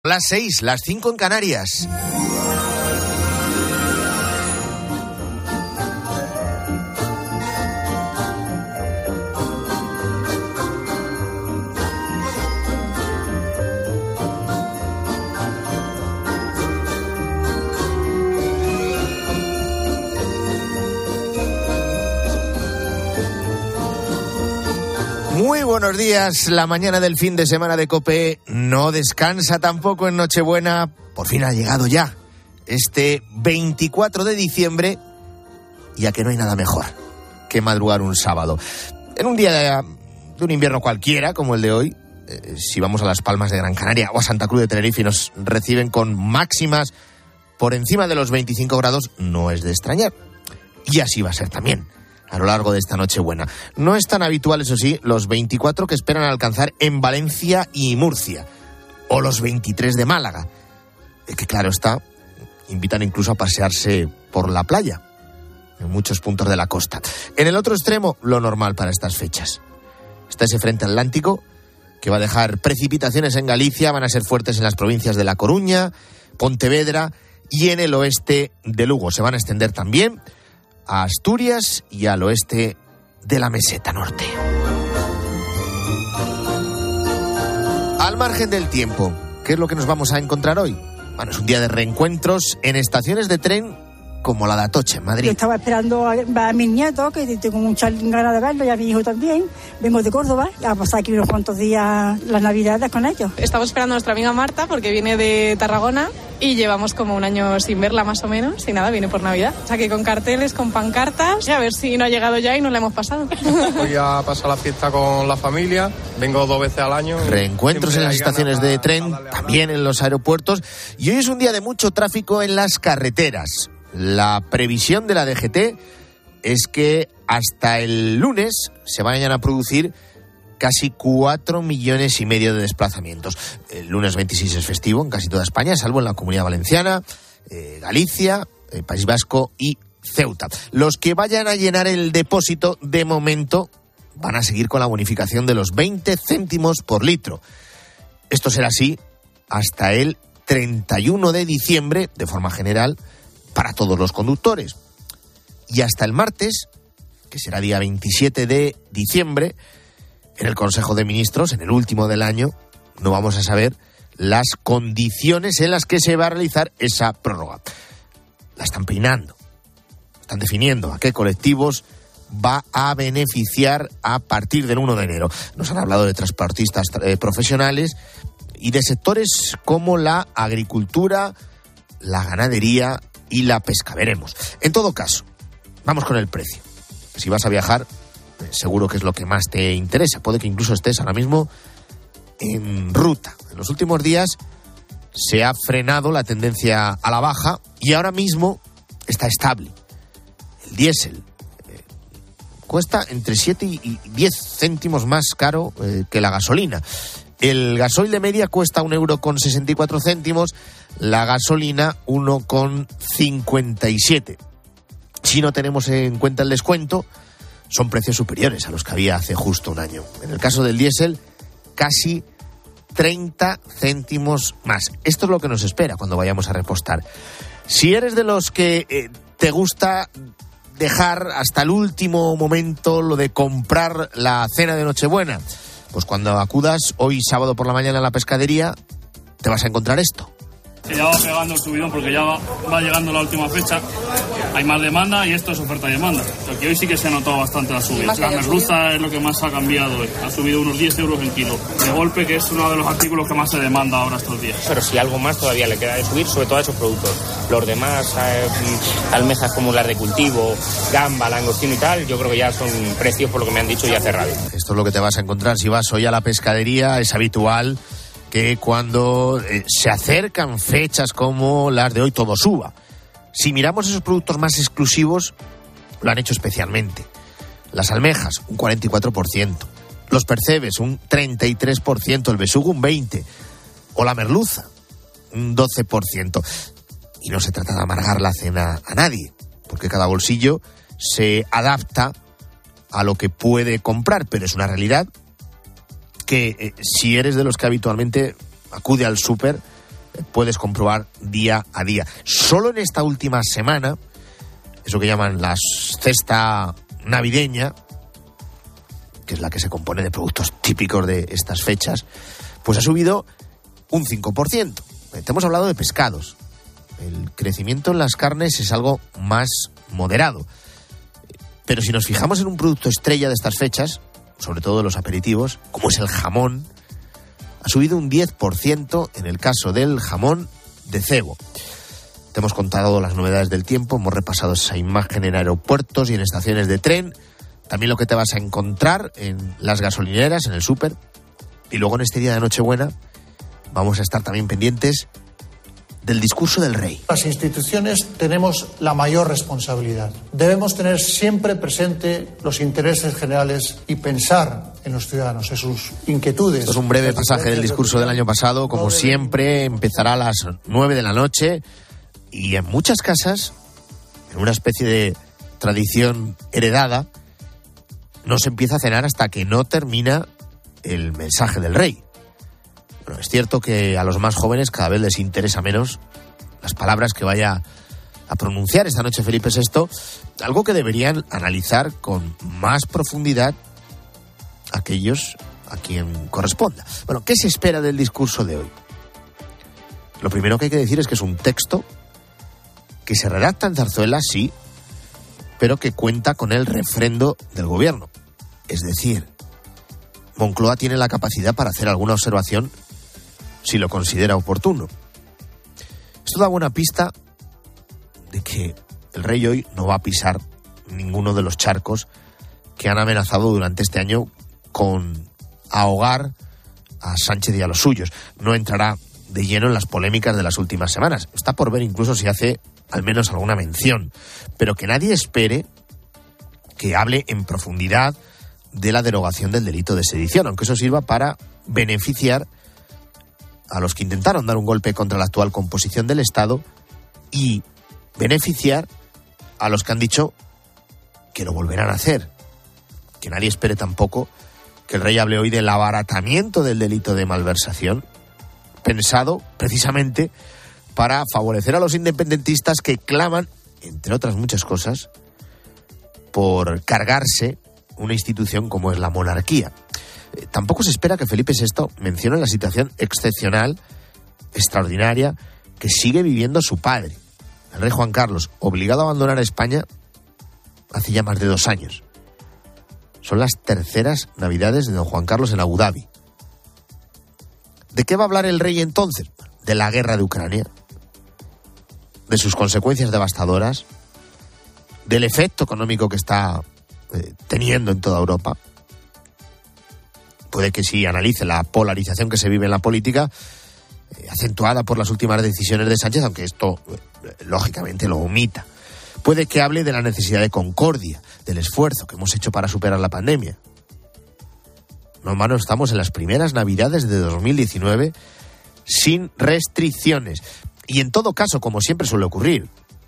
Las 6, las 5 en Canarias. Muy buenos días. La mañana del fin de semana de COPE no descansa tampoco en Nochebuena. Por fin ha llegado ya este 24 de diciembre, ya que no hay nada mejor que madrugar un sábado. En un día de un invierno cualquiera, como el de hoy, si vamos a Las Palmas de Gran Canaria o a Santa Cruz de Tenerife y nos reciben con máximas por encima de los 25 grados, no es de extrañar. Y así va a ser también a lo largo de esta Nochebuena. No es tan habitual, eso sí, los 24 que esperan alcanzar en Valencia y Murcia, o los 23 de Málaga, que claro está, invitan incluso a pasearse por la playa, en muchos puntos de la costa. En el otro extremo, lo normal para estas fechas. Está ese frente atlántico que va a dejar precipitaciones en Galicia, van a ser fuertes en las provincias de La Coruña, Pontevedra y en el oeste de Lugo. Se van a extender también a Asturias y al oeste de la meseta norte. Al margen del tiempo, ¿qué es lo que nos vamos a encontrar hoy? Bueno, es un día de reencuentros en estaciones de tren como la de Atocha, en Madrid. Yo estaba esperando a mis nietos, que tengo muchas ganas de verlos, y a mi hijo también. Vengo de Córdoba a pasar aquí unos cuantos días las Navidades con ellos. Estamos esperando a nuestra amiga Marta, porque viene de Tarragona y llevamos como un año sin verla más o menos, y nada, viene por Navidad. O sea que con carteles, con pancartas, y a ver si no ha llegado ya y no la hemos pasado. Voy a pasar la fiesta con la familia, vengo 2 veces al año. Reencuentros en las estaciones de tren, también en los aeropuertos, y hoy es un día de mucho tráfico en las carreteras. La previsión de la DGT es que hasta el lunes se vayan a producir casi 4,5 millones de desplazamientos. El lunes 26 es festivo en casi toda España, salvo en la Comunidad Valenciana, Galicia, País Vasco y Ceuta. Los que vayan a llenar el depósito, de momento, van a seguir con la bonificación de los 20 céntimos por litro. Esto será así hasta el 31 de diciembre, de forma general, para todos los conductores. Y hasta el martes, que será día 27 de diciembre, en el Consejo de Ministros, en el último del año, no vamos a saber las condiciones en las que se va a realizar esa prórroga. La están peinando, están definiendo a qué colectivos va a beneficiar a partir del 1 de enero. Nos han hablado de transportistas profesionales y de sectores como la agricultura, la ganadería y la pesca. Veremos. En todo caso, vamos con el precio. Si vas a viajar, seguro que es lo que más te interesa. Puede que incluso estés ahora mismo en ruta. En los últimos días se ha frenado la tendencia a la baja y ahora mismo está estable. El diésel cuesta entre 7 y 10 céntimos más caro que la gasolina. El gasoil de media cuesta 1,64 €, la gasolina 1,57. Si no tenemos en cuenta el descuento, son precios superiores a los que había hace justo un año. En el caso del diésel, casi 30 céntimos más. Esto es lo que nos espera cuando vayamos a repostar. Si eres de los que te gusta dejar hasta el último momento lo de comprar la cena de Nochebuena, pues cuando acudas hoy sábado por la mañana a la pescadería, te vas a encontrar esto. Que ya va pegando el subidón porque ya va llegando la última fecha, hay más demanda y esto es oferta y demanda. O sea que hoy sí que se ha notado bastante la subida. La merluza es lo que más ha cambiado hoy, ha subido unos 10 € el kilo. De golpe, que es uno de los artículos que más se demanda ahora estos días. Pero si algo más todavía le queda de subir, sobre todo a esos productos. Los demás, almejas como las de cultivo, gamba, langostino y tal, yo creo que ya son precios, por lo que me han dicho, ya cerrados. Esto es lo que te vas a encontrar si vas hoy a la pescadería. Es habitual que cuando se acercan fechas como las de hoy todo suba. Si miramos esos productos más exclusivos, lo han hecho especialmente. Las almejas, un 44%. Los percebes, un 33%. El besugo, un 20%. O la merluza, un 12%. Y no se trata de amargar la cena a nadie, porque cada bolsillo se adapta a lo que puede comprar, pero es una realidad que si eres de los que habitualmente acude al súper, puedes comprobar día a día. Solo en esta última semana, eso que llaman la cesta navideña, que es la que se compone de productos típicos de estas fechas, pues ha subido un 5%. Te hemos hablado de pescados. El crecimiento en las carnes es algo más moderado. Pero si nos fijamos en un producto estrella de estas fechas, sobre todo de los aperitivos, como es el jamón, ha subido un 10% en el caso del jamón de cebo. Te hemos contado las novedades del tiempo, hemos repasado esa imagen en aeropuertos y en estaciones de tren, también lo que te vas a encontrar en las gasolineras, en el súper, y luego en este día de Nochebuena vamos a estar también pendientes del discurso del rey. Las instituciones tenemos la mayor responsabilidad. Debemos tener siempre presente los intereses generales y pensar en los ciudadanos, en sus inquietudes. Esto es un breve pasaje del discurso del año pasado. Como siempre, empezará a las 9 de la noche y en muchas casas, en una especie de tradición heredada, no se empieza a cenar hasta que no termina el mensaje del rey. Bueno, es cierto que a los más jóvenes cada vez les interesa menos las palabras que vaya a pronunciar esta noche Felipe VI, algo que deberían analizar con más profundidad aquellos a quien corresponda. Bueno, ¿qué se espera del discurso de hoy? Lo primero que hay que decir es que es un texto que se redacta en zarzuela, sí, pero que cuenta con el refrendo del gobierno. Es decir, Moncloa tiene la capacidad para hacer alguna observación si lo considera oportuno. Esto da buena pista de que el rey hoy no va a pisar ninguno de los charcos que han amenazado durante este año con ahogar a Sánchez y a los suyos. No entrará de lleno en las polémicas de las últimas semanas. Está por ver incluso si hace al menos alguna mención. Pero que nadie espere que hable en profundidad de la derogación del delito de sedición, aunque eso sirva para beneficiar a los que intentaron dar un golpe contra la actual composición del Estado y beneficiar a los que han dicho que lo volverán a hacer. Que nadie espere tampoco que el rey hable hoy del abaratamiento del delito de malversación, pensado precisamente para favorecer a los independentistas que claman, entre otras muchas cosas, por cargarse una institución como es la monarquía. Tampoco se espera que Felipe VI mencione la situación excepcional, extraordinaria, que sigue viviendo su padre, el rey Juan Carlos, obligado a abandonar a España hace ya más de 2 años. Son las terceras navidades de don Juan Carlos en Abu Dhabi. ¿De qué va a hablar el rey entonces? De la guerra de Ucrania, de sus consecuencias devastadoras, del efecto económico que está teniendo en toda Europa. Puede que sí analice la polarización que se vive en la política, acentuada por las últimas decisiones de Sánchez, aunque esto lógicamente lo omita. Puede que hable de la necesidad de concordia, del esfuerzo que hemos hecho para superar la pandemia. No, hermano, estamos en las primeras navidades de 2019 sin restricciones. Y en todo caso, como siempre suele ocurrir,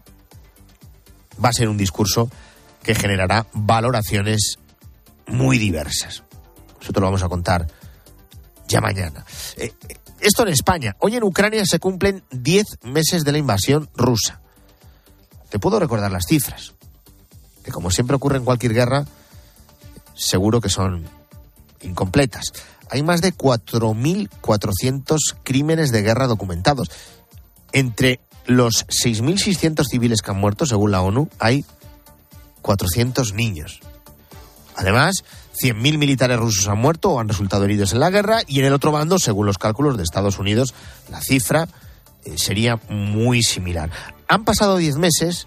va a ser un discurso que generará valoraciones muy diversas. Eso te lo vamos a contar ya mañana. Esto en España. Hoy en Ucrania se cumplen 10 meses de la invasión rusa. Te puedo recordar las cifras, que como siempre ocurre en cualquier guerra, seguro que son incompletas. Hay más de 4.400 crímenes de guerra documentados. Entre los 6.600 civiles que han muerto, según la ONU, hay 400 niños. Además, 100.000 militares rusos han muerto o han resultado heridos en la guerra, y en el otro bando, según los cálculos de Estados Unidos, la cifra sería muy similar. Han pasado 10 meses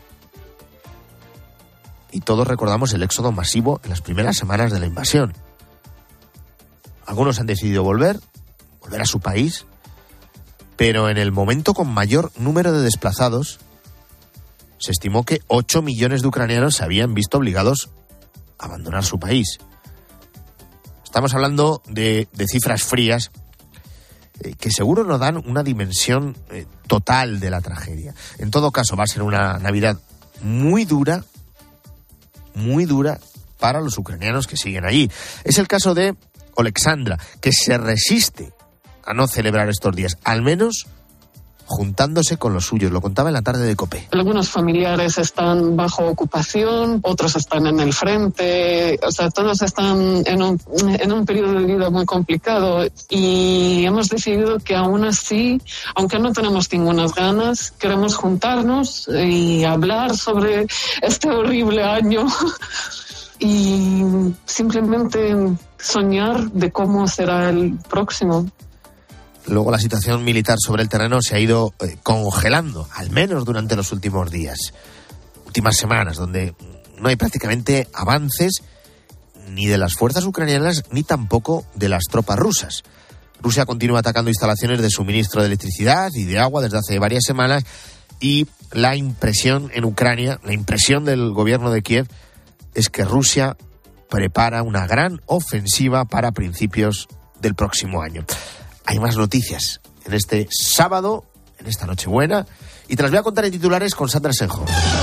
y todos recordamos el éxodo masivo en las primeras semanas de la invasión. Algunos han decidido volver a su país, pero en el momento con mayor número de desplazados, se estimó que 8 millones de ucranianos se habían visto obligados a abandonar su país. Estamos hablando de cifras frías que seguro nos dan una dimensión total de la tragedia. En todo caso, va a ser una Navidad muy dura para los ucranianos que siguen allí. Es el caso de Alexandra, que se resiste a no celebrar estos días, al menos juntándose con los suyos. Lo contaba en la tarde de COPE. Algunos familiares están bajo ocupación, otros están en el frente, o sea, todos están en un periodo de vida muy complicado, y hemos decidido que aún así, aunque no tenemos ninguna ganas, queremos juntarnos y hablar sobre este horrible año y simplemente soñar de cómo será el próximo. Luego la situación militar sobre el terreno se ha ido congelando, al menos durante los últimos días, últimas semanas, donde no hay prácticamente avances ni de las fuerzas ucranianas ni tampoco de las tropas rusas. Rusia continúa atacando instalaciones de suministro de electricidad y de agua desde hace varias semanas, y la impresión en Ucrania, la impresión del gobierno de Kiev, es que Rusia prepara una gran ofensiva para principios del próximo año. Hay más noticias en este sábado, en esta Nochebuena, y te las voy a contar en titulares con Sandra Senjo.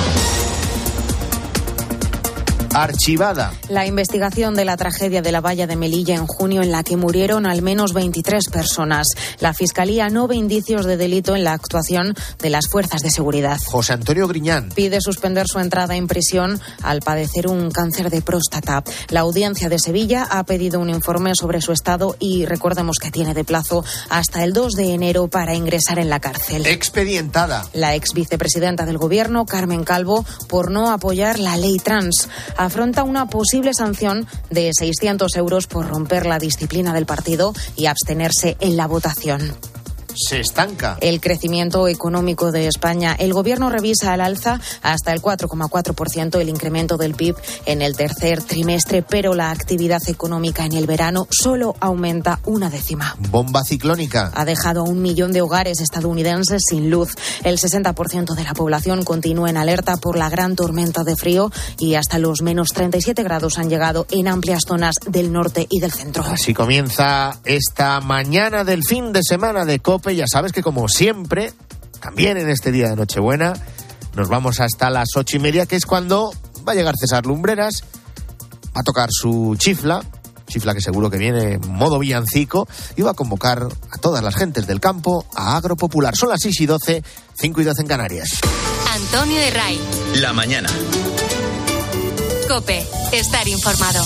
Archivada la investigación de la tragedia de la valla de Melilla en junio, en la que murieron al menos 23 personas. La Fiscalía no ve indicios de delito en la actuación de las fuerzas de seguridad. José Antonio Griñán pide suspender su entrada en prisión al padecer un cáncer de próstata. La Audiencia de Sevilla ha pedido un informe sobre su estado y recordemos que tiene de plazo hasta el 2 de enero para ingresar en la cárcel. Expedientada la ex vicepresidenta del Gobierno, Carmen Calvo, por no apoyar la ley trans. Afronta una posible sanción de 600 euros por romper la disciplina del partido y abstenerse en la votación. Se estanca el crecimiento económico de España. El Gobierno revisa al alza hasta el 4,4% el incremento del PIB en el tercer trimestre, pero la actividad económica en el verano solo aumenta 0,1. Bomba ciclónica ha dejado a 1 millón de hogares estadounidenses sin luz. El 60% de la población continúa en alerta por la gran tormenta de frío, y hasta los menos 37 grados han llegado en amplias zonas del norte y del centro. Así comienza esta mañana del fin de semana de COPE. Ya sabes que, como siempre, también en este día de Nochebuena, nos vamos hasta las 8:30, que es cuando va a llegar César Lumbreras, va a tocar su chifla que seguro que viene en modo villancico, y va a convocar a todas las gentes del campo a Agro Popular. Son las 6:12, 5:12 en Canarias. Antonio de Ray. La mañana. COPE. Estar informado.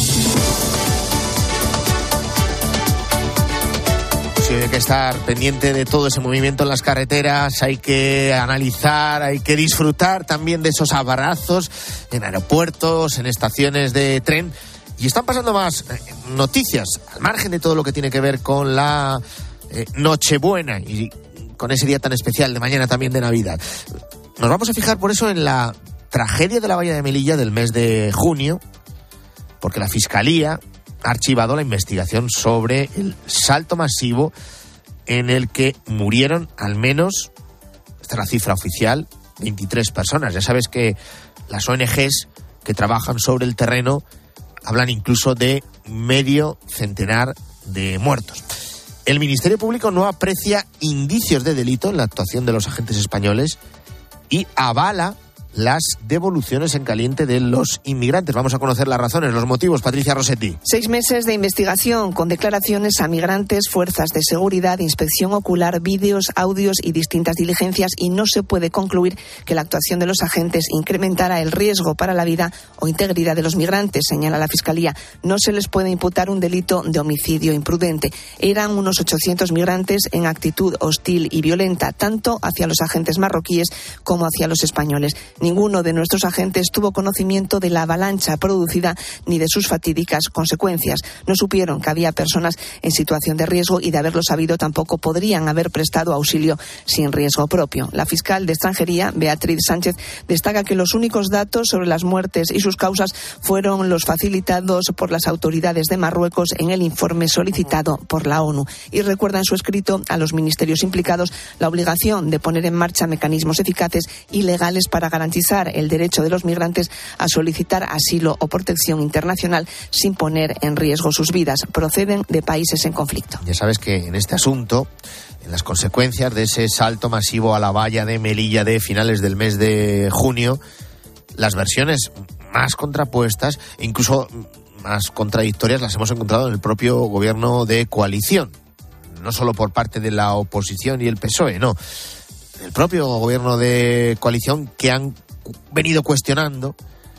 Hay que estar pendiente de todo ese movimiento en las carreteras, hay que analizar, hay que disfrutar también de esos abrazos en aeropuertos, en estaciones de tren. Y están pasando más noticias, al margen de todo lo que tiene que ver con la Nochebuena y con ese día tan especial de mañana también de Navidad. Nos vamos a fijar por eso en la tragedia de la valla de Melilla del mes de junio, porque la Fiscalía ha archivado la investigación sobre el salto masivo en el que murieron al menos, esta es la cifra oficial, 23 personas. Ya sabes que las ONGs que trabajan sobre el terreno hablan incluso de medio centenar de muertos. El Ministerio Público no aprecia indicios de delito en la actuación de los agentes españoles y avala las devoluciones en caliente de los inmigrantes. Vamos a conocer las razones, los motivos. Patricia Rossetti. 6 meses de investigación con declaraciones a migrantes, fuerzas de seguridad, inspección ocular, vídeos, audios y distintas diligencias, y no se puede concluir que la actuación de los agentes incrementara el riesgo para la vida o integridad de los migrantes, señala la Fiscalía. No se les puede imputar un delito de homicidio imprudente. Eran unos 800 migrantes en actitud hostil y violenta, tanto hacia los agentes marroquíes como hacia los españoles. Ninguno de nuestros agentes tuvo conocimiento de la avalancha producida ni de sus fatídicas consecuencias. No supieron que había personas en situación de riesgo, y de haberlo sabido tampoco podrían haber prestado auxilio sin riesgo propio. La fiscal de Extranjería, Beatriz Sánchez, destaca que los únicos datos sobre las muertes y sus causas fueron los facilitados por las autoridades de Marruecos en el informe solicitado por la ONU, y recuerda en su escrito a los ministerios implicados la obligación de poner en marcha mecanismos eficaces y legales para garantizar el derecho de los migrantes a solicitar asilo o protección internacional sin poner en riesgo sus vidas. Proceden de países en conflicto. Ya sabes que en este asunto, en las consecuencias de ese salto masivo a la valla de Melilla de finales del mes de junio, las versiones más contrapuestas, incluso más contradictorias, las hemos encontrado en el propio gobierno de coalición. No solo por parte de la oposición y el PSOE, no. el propio gobierno de coalición, que han venido cuestionando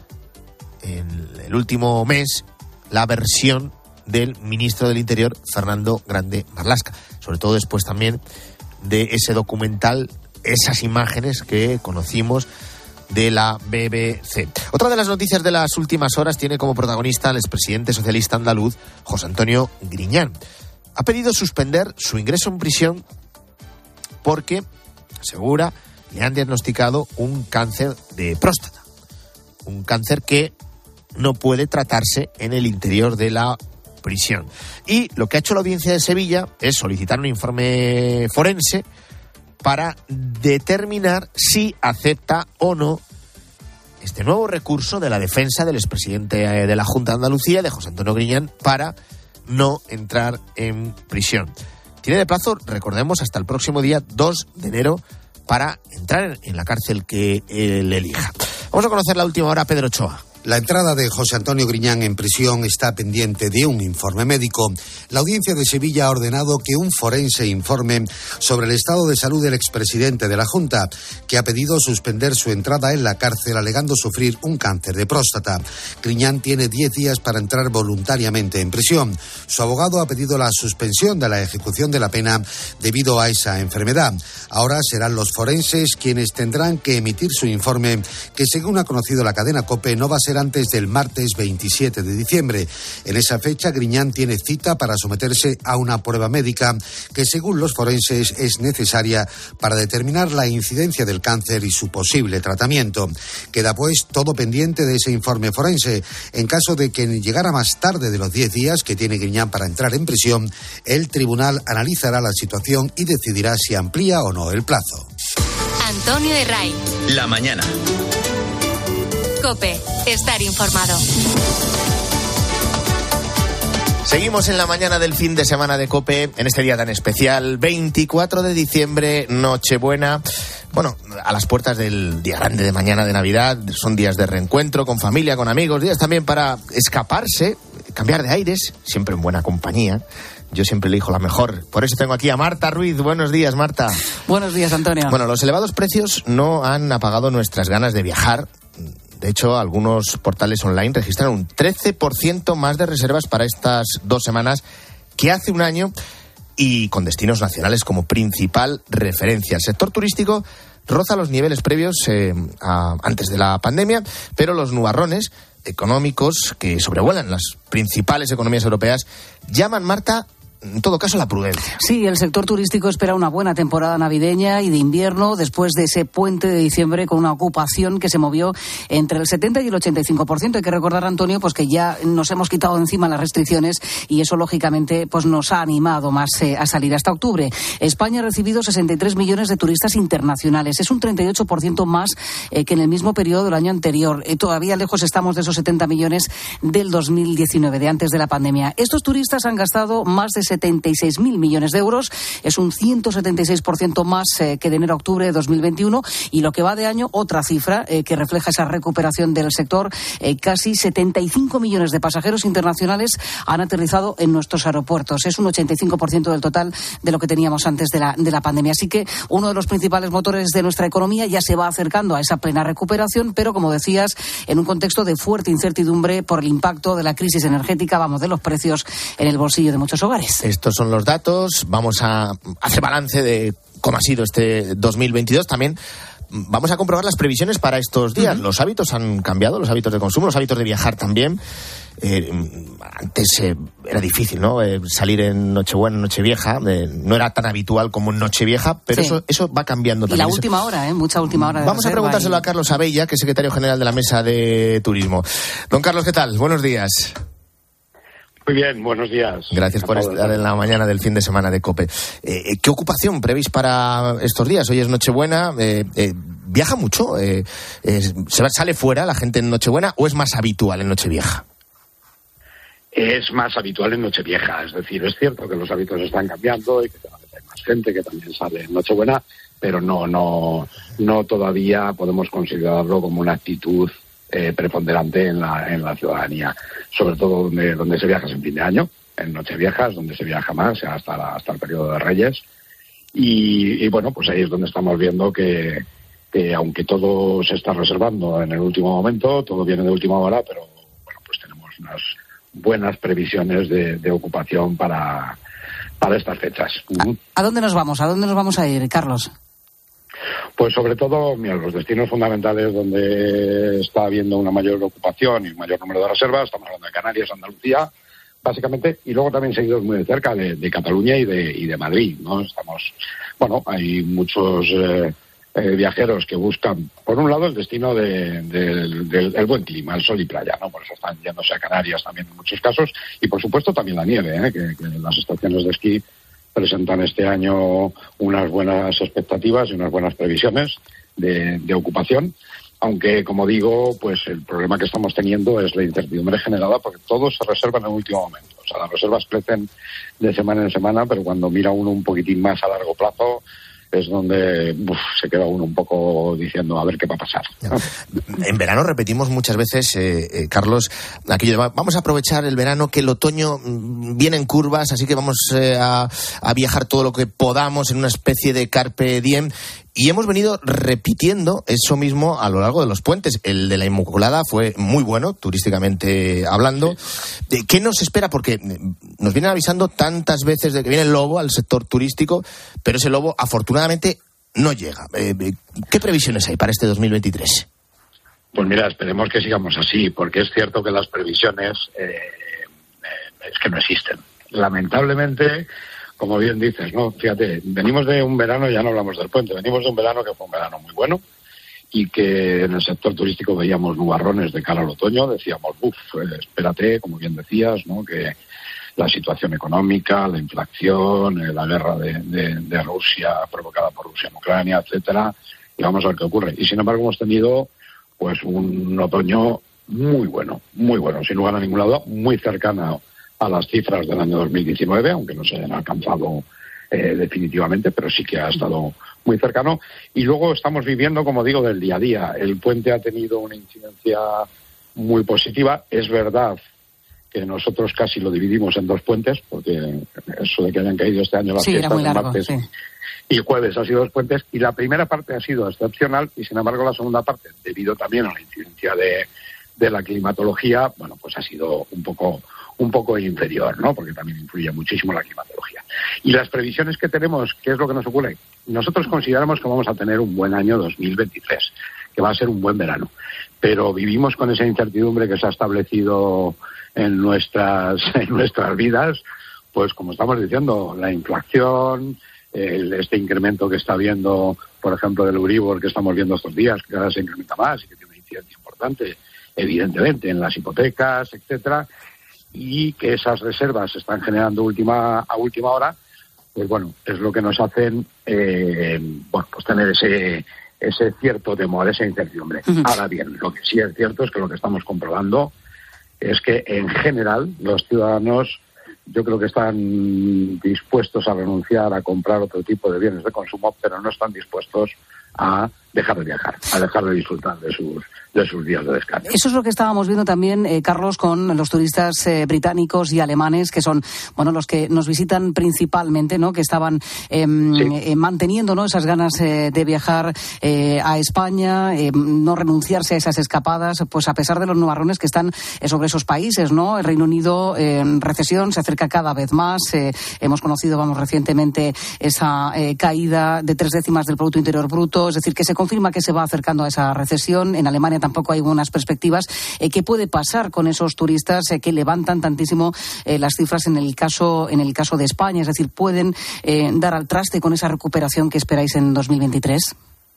en el último mes la versión del ministro del Interior, Fernando Grande Marlaska, sobre todo después también de ese documental, esas imágenes que conocimos de la BBC. Otra de las noticias de las últimas horas tiene como protagonista al expresidente socialista andaluz, José Antonio Griñán. Ha pedido suspender su ingreso en prisión porque, asegura, le han diagnosticado un cáncer de próstata. Un cáncer que no puede tratarse en el interior de la prisión. Y lo que ha hecho la Audiencia de Sevilla es solicitar un informe forense para determinar si acepta o no este nuevo recurso de la defensa del expresidente de la Junta de Andalucía, de José Antonio Griñán, para no entrar en prisión. Tiene de plazo, recordemos, hasta el próximo día 2 de enero para entrar en la cárcel que él elija. Vamos a conocer la última hora, Pedro Ochoa. La entrada de José Antonio Griñán en prisión está pendiente de un informe médico. La Audiencia de Sevilla ha ordenado que un forense informe sobre el estado de salud del expresidente de la Junta, que ha pedido suspender su entrada en la cárcel alegando sufrir un cáncer de próstata. Griñán tiene 10 días para entrar voluntariamente en prisión. Su abogado ha pedido la suspensión de la ejecución de la pena debido a esa enfermedad. Ahora serán los forenses quienes tendrán que emitir su informe, que según ha conocido la cadena COPE no va a ser antes del martes 27 de diciembre. En esa fecha, Griñán tiene cita para someterse a una prueba médica que, según los forenses, es necesaria para determinar la incidencia del cáncer y su posible tratamiento. Queda, pues, todo pendiente de ese informe forense. En caso de que llegara más tarde de los 10 días que tiene Griñán para entrar en prisión, el tribunal analizará la situación y decidirá si amplía o no el plazo. Antonio de Ray. La mañana. COPE. Estar informado. Seguimos en la mañana del fin de semana de COPE, en este día tan especial, 24 de diciembre, Nochebuena. Bueno, a las puertas del día grande de mañana de Navidad, son días de reencuentro con familia, con amigos, días también para escaparse, cambiar de aires, siempre en buena compañía. Yo siempre elijo la mejor. Por eso tengo aquí a Marta Ruiz. Buenos días, Marta. Buenos días, Antonio. Bueno, los elevados precios no han apagado nuestras ganas de viajar. De hecho, algunos portales online registran un 13% más de reservas para estas 2 semanas que hace un año, y con destinos nacionales como principal referencia. El sector turístico roza los niveles previos antes de la pandemia, pero los nubarrones económicos que sobrevuelan las principales economías europeas llaman, Marta, en todo caso, la prudencia. Sí, el sector turístico espera una buena temporada navideña y de invierno después de ese puente de diciembre con una ocupación que se movió entre el 70 y el 85%. Hay que recordar, Antonio, pues que ya nos hemos quitado encima las restricciones y eso, lógicamente, pues nos ha animado más a salir hasta octubre. España ha recibido 63 millones de turistas internacionales. Es un 38% más que en el mismo periodo del año anterior. Todavía lejos estamos de esos 70 millones del 2019, de antes de la pandemia. Estos turistas han gastado más de 76.000 millones de euros, es un 176% más que de enero a octubre de 2021, y lo que va de año, otra cifra que refleja esa recuperación del sector, casi 75 millones de pasajeros internacionales han aterrizado en nuestros aeropuertos. Es un 85% del total de lo que teníamos antes de la pandemia. Así que uno de los principales motores de nuestra economía ya se va acercando a esa plena recuperación, pero como decías, en un contexto de fuerte incertidumbre por el impacto de la crisis energética, de los precios en el bolsillo de muchos hogares. Estos son los datos. Vamos a hacer balance de cómo ha sido este 2022. También vamos a comprobar las previsiones para estos días. Uh-huh. Los hábitos han cambiado, los hábitos de consumo, los hábitos de viajar también. Antes era difícil, ¿no? Salir en Nochebuena, Nochevieja, no era tan habitual como en Nochevieja, pero sí, eso va cambiando también. Y la última hora, mucha última hora. Vamos a preguntárselo a Carlos Abella, que es secretario general de la Mesa de Turismo. Don Carlos, ¿qué tal? Buenos días. Muy bien, buenos días. Gracias por estar en la mañana del fin de semana de COPE. ¿Qué ocupación prevéis para estos días? Hoy es Nochebuena. ¿Viaja mucho? ¿Sale fuera la gente en Nochebuena o es más habitual en Nochevieja? Es más habitual en Nochevieja. Es decir, es cierto que los hábitos están cambiando y que hay más gente que también sale en Nochebuena, pero no todavía podemos considerarlo como una actitud preponderante en la ciudadanía, sobre todo donde se viaja en fin de año. En Nocheviejas, donde se viaja más, hasta el periodo de Reyes, Y bueno, pues ahí es donde estamos viendo que aunque todo se está reservando en el último momento, todo viene de última hora, pero bueno, pues tenemos unas buenas previsiones de ocupación para estas fechas. ¿A dónde nos vamos? ¿A dónde nos vamos a ir, Carlos? Pues sobre todo, mira, los destinos fundamentales donde está habiendo una mayor ocupación y un mayor número de reservas, estamos hablando de Canarias, Andalucía, básicamente, y luego también seguidos muy de cerca de Cataluña y de Madrid, ¿no? Hay muchos viajeros que buscan, por un lado, el destino del buen clima, el sol y playa, ¿no? Por eso están yéndose a Canarias también en muchos casos, y por supuesto también la nieve, que las estaciones de esquí presentan este año unas buenas expectativas y unas buenas previsiones de ocupación, aunque, como digo, pues el problema que estamos teniendo es la incertidumbre generada porque todo se reserva en el último momento. O sea, las reservas crecen de semana en semana, pero cuando mira uno un poquitín más a largo plazo es donde se queda uno un poco diciendo a ver qué va a pasar. En verano repetimos muchas veces, Carlos, aquello de vamos a aprovechar el verano, que el otoño viene en curvas, así que vamos a viajar todo lo que podamos en una especie de carpe diem. Y hemos venido repitiendo eso mismo a lo largo de los puentes. El de la Inmaculada fue muy bueno, turísticamente hablando. ¿Qué nos espera? Porque nos vienen avisando tantas veces de que viene el lobo al sector turístico, pero ese lobo afortunadamente no llega. ¿Qué previsiones hay para este 2023? Pues mira, esperemos que sigamos así, porque es cierto que las previsiones es que no existen. Lamentablemente, como bien dices, ¿no? Fíjate, venimos de un verano, ya no hablamos del puente, venimos de un verano que fue un verano muy bueno y que en el sector turístico veíamos nubarrones de cara al otoño, decíamos, espérate, como bien decías, ¿no? Que la situación económica, la inflación, la guerra de Rusia provocada por Rusia en Ucrania, etcétera, y vamos a ver qué ocurre. Y sin embargo hemos tenido pues un otoño muy bueno, sin lugar a ningún lado, muy cercano a las cifras del año 2019, aunque no se hayan alcanzado definitivamente, pero sí que ha estado muy cercano. Y luego estamos viviendo, como digo, del día a día. El puente ha tenido una incidencia muy positiva. Es verdad que nosotros casi lo dividimos en dos puentes, porque eso de que hayan caído este año las fiestas en martes y jueves ha sido dos puentes, y la primera parte ha sido excepcional, y sin embargo la segunda parte, debido también a la incidencia de la climatología, bueno, pues ha sido un poco inferior, ¿no? Porque también influye muchísimo la climatología. Y las previsiones que tenemos, ¿qué es lo que nos ocurre? Nosotros consideramos que vamos a tener un buen año 2023, que va a ser un buen verano, pero vivimos con esa incertidumbre que se ha establecido en nuestras vidas, pues como estamos diciendo, la inflación, este incremento que está habiendo, por ejemplo, del Euribor que estamos viendo estos días, que cada vez se incrementa más y que tiene una incidencia importante, evidentemente, en las hipotecas, etcétera, y que esas reservas se están generando a última hora, pues bueno, es lo que nos hacen pues tener ese cierto temor, esa incertidumbre. Ahora bien, lo que sí es cierto es que lo que estamos comprobando es que en general los ciudadanos, yo creo que están dispuestos a renunciar a comprar otro tipo de bienes de consumo, pero no están dispuestos a dejar de viajar, a dejar de disfrutar de sus días de descanso. Eso es lo que estábamos viendo también, Carlos, con los turistas británicos y alemanes, que son, bueno, los que nos visitan principalmente, ¿no? Que estaban manteniendo, ¿no? Esas ganas de viajar a España, no renunciarse a esas escapadas, pues a pesar de los nubarrones que están sobre esos países, ¿no? El Reino Unido en recesión se acerca cada vez más. Hemos conocido, recientemente esa caída de 0,3 del Producto Interior Bruto, es decir, que se confirma que se va acercando a esa recesión. En Alemania tampoco hay buenas perspectivas. ¿Qué puede pasar con esos turistas que levantan tantísimo las cifras en el caso de España? Es decir, ¿pueden dar al traste con esa recuperación que esperáis en 2023?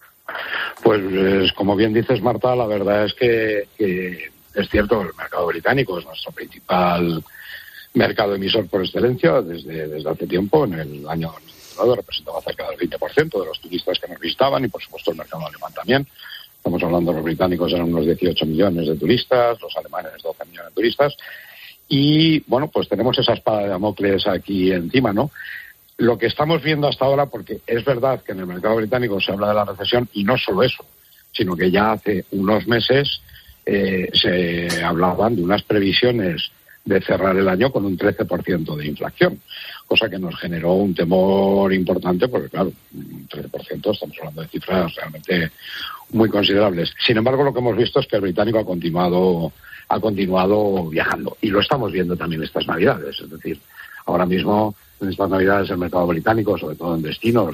Pues como bien dices, Marta, la verdad es que es cierto, el mercado británico es nuestro principal mercado emisor por excelencia desde hace tiempo. En el año 2019 representaba cerca del 20% de los turistas que nos visitaban, y por supuesto el mercado alemán también. Estamos hablando, los británicos eran unos 18 millones de turistas, los alemanes 12 millones de turistas, y bueno, pues tenemos esa espada de Damocles aquí encima, ¿no? Lo que estamos viendo hasta ahora, porque es verdad que en el mercado británico se habla de la recesión, y no solo eso, sino que ya hace unos meses se hablaban de unas previsiones de cerrar el año con un 13% de inflación, cosa que nos generó un temor importante porque, claro, un 13%, estamos hablando de cifras realmente muy considerables. Sin embargo, lo que hemos visto es que el británico ha continuado viajando, y lo estamos viendo también estas Navidades. Es decir, ahora mismo en estas Navidades el mercado británico, sobre todo en destinos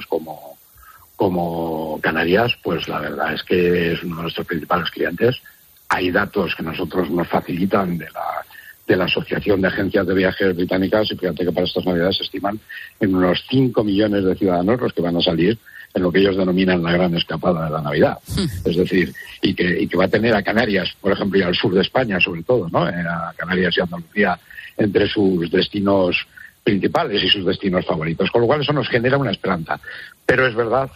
como Canarias, pues la verdad es que es uno de nuestros principales clientes. Hay datos que nosotros nos facilitan de la Asociación de Agencias de Viajes Británicas, y fíjate que para estas Navidades se estiman en unos 5 millones de ciudadanos los que van a salir en lo que ellos denominan la gran escapada de la Navidad. Es decir, y que va a tener a Canarias, por ejemplo, y al sur de España sobre todo, ¿no? A Canarias y Andalucía entre sus destinos principales y sus destinos favoritos. Con lo cual eso nos genera una esperanza. Pero es verdad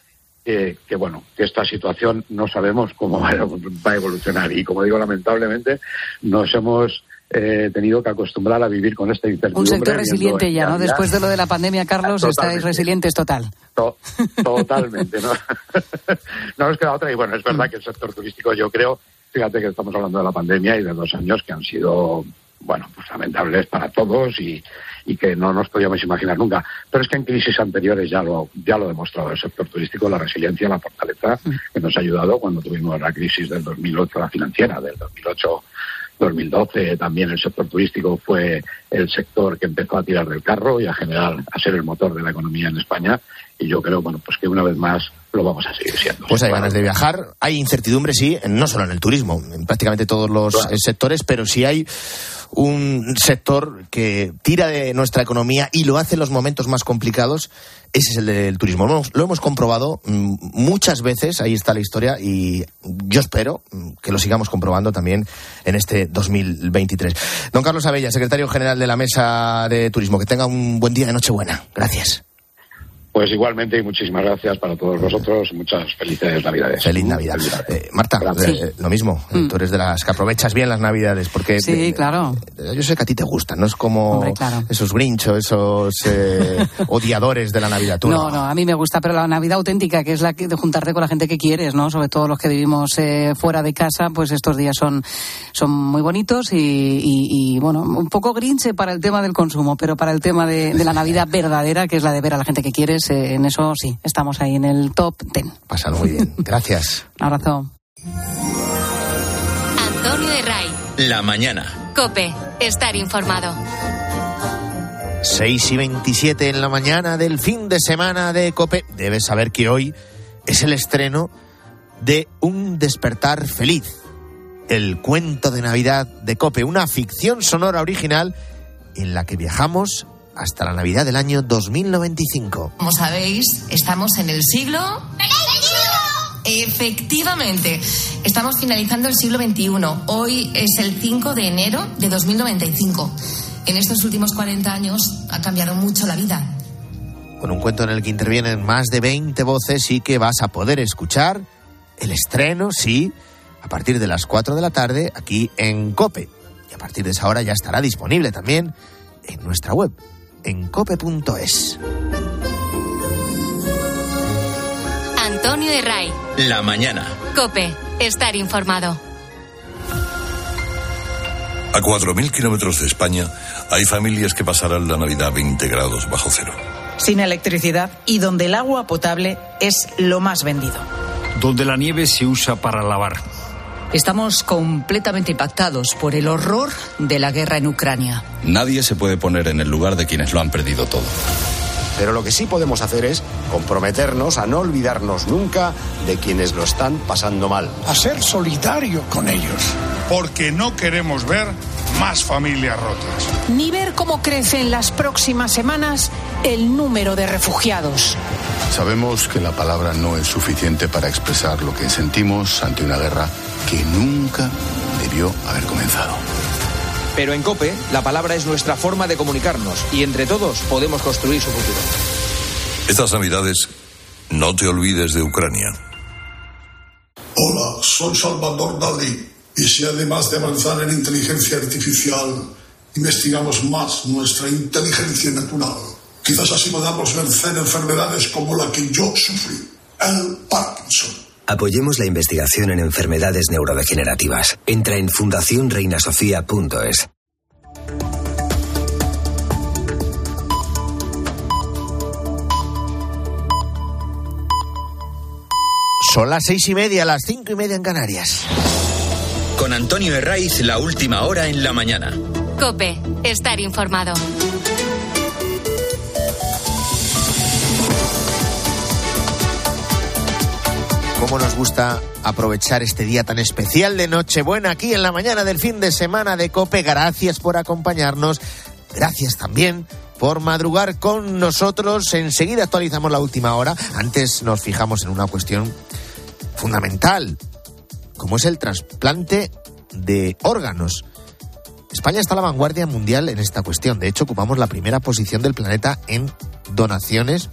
que esta situación no sabemos cómo va a evolucionar. Y como digo, lamentablemente nos hemos tenido que acostumbrar a vivir con esta incertidumbre. Un sector resiliente ya, ¿no? Después de lo de la pandemia, Carlos, estáis resilientes total. Totalmente, ¿no? No nos queda otra. Y bueno, es verdad que el sector turístico, yo creo, fíjate que estamos hablando de la pandemia y de 2 años que han sido, pues lamentables para todos y que no nos podíamos imaginar nunca. Pero es que en crisis anteriores ya lo ha demostrado el sector turístico, la resiliencia, la fortaleza que nos ha ayudado cuando tuvimos la crisis del 2008, la financiera del 2008-2012. También el sector turístico fue el sector que empezó a tirar del carro y a ser el motor de la economía en España. Y yo creo, pues que una vez más lo vamos a seguir siendo. Pues hay ganas de viajar, hay incertidumbre, sí, no solo en el turismo, en prácticamente todos los sectores, pero sí hay un sector que tira de nuestra economía y lo hace en los momentos más complicados. Ese es el del turismo. Lo hemos comprobado muchas veces, ahí está la historia, y yo espero que lo sigamos comprobando también en este 2023. Don Carlos Abella, secretario general de la Mesa de Turismo, que tenga un buen día de Nochebuena. Gracias. Pues igualmente, y muchísimas gracias para todos vosotros. Muchas felices Navidades. Feliz Navidad. Marta, lo mismo. Tú eres de las que aprovechas bien las Navidades, porque sí, claro. Yo sé que a ti te gustan, no es como esos grinchos, esos odiadores de la Navidad. Tú no, a mí me gusta, pero la Navidad auténtica, que es la de juntarte con la gente que quieres, ¿no? Sobre todo los que vivimos fuera de casa, pues estos días son muy bonitos y bueno, un poco grinche para el tema del consumo, pero para el tema de la Navidad verdadera, que es la de ver a la gente que quieres, en eso sí, estamos ahí en el top 10. Pásalo muy bien. Gracias. Un abrazo. Antonio de Ray. La mañana. COPE. Estar informado. 6:27 en la mañana del fin de semana de COPE. Debes saber que hoy es el estreno de Un despertar feliz, el cuento de Navidad de COPE, una ficción sonora original en la que viajamos hasta la Navidad del año 2095. Como sabéis, estamos en el siglo... Efectivamente, estamos finalizando el siglo XXI. Hoy es el 5 de enero de 2095. En estos últimos 40 años ha cambiado mucho la vida. Con un cuento en el que intervienen más de 20 voces y que vas a poder escuchar el estreno, sí, a partir de las 4 de la tarde aquí en COPE. Y a partir de esa hora ya estará disponible también en nuestra web, en cope.es. Antonio de Ray. La mañana. COPE. Estar informado. A 4.000 kilómetros de España hay familias que pasarán la Navidad 20 grados bajo cero. Sin electricidad y donde el agua potable es lo más vendido. Donde la nieve se usa para lavar. Estamos completamente impactados por el horror de la guerra en Ucrania. Nadie se puede poner en el lugar de quienes lo han perdido todo. Pero lo que sí podemos hacer es comprometernos a no olvidarnos nunca de quienes lo están pasando mal. A ser solidario con ellos. Porque no queremos ver más familias rotas. Ni ver cómo crece en las próximas semanas el número de refugiados. Sabemos que la palabra no es suficiente para expresar lo que sentimos ante una guerra que nunca debió haber comenzado. Pero en COPE, la palabra es nuestra forma de comunicarnos y entre todos podemos construir su futuro. Estas Navidades, no te olvides de Ucrania. Hola, soy Salvador Dalí y si además de avanzar en inteligencia artificial, investigamos más nuestra inteligencia natural, quizás así podamos vencer enfermedades como la que yo sufrí, el Parkinson. Apoyemos la investigación en enfermedades neurodegenerativas. Entra en fundacionreinasofía.es. Son las 6:30, las 5:30 en Canarias. Con Antonio Herraiz, la última hora en la mañana. COPE, estar informado. Cómo nos gusta aprovechar este día tan especial de Nochebuena aquí en la mañana del fin de semana de COPE. Gracias por acompañarnos. Gracias también por madrugar con nosotros. Enseguida actualizamos la última hora. Antes nos fijamos en una cuestión fundamental, como es el trasplante de órganos. España está a la vanguardia mundial en esta cuestión. De hecho, ocupamos la primera posición del planeta en donaciones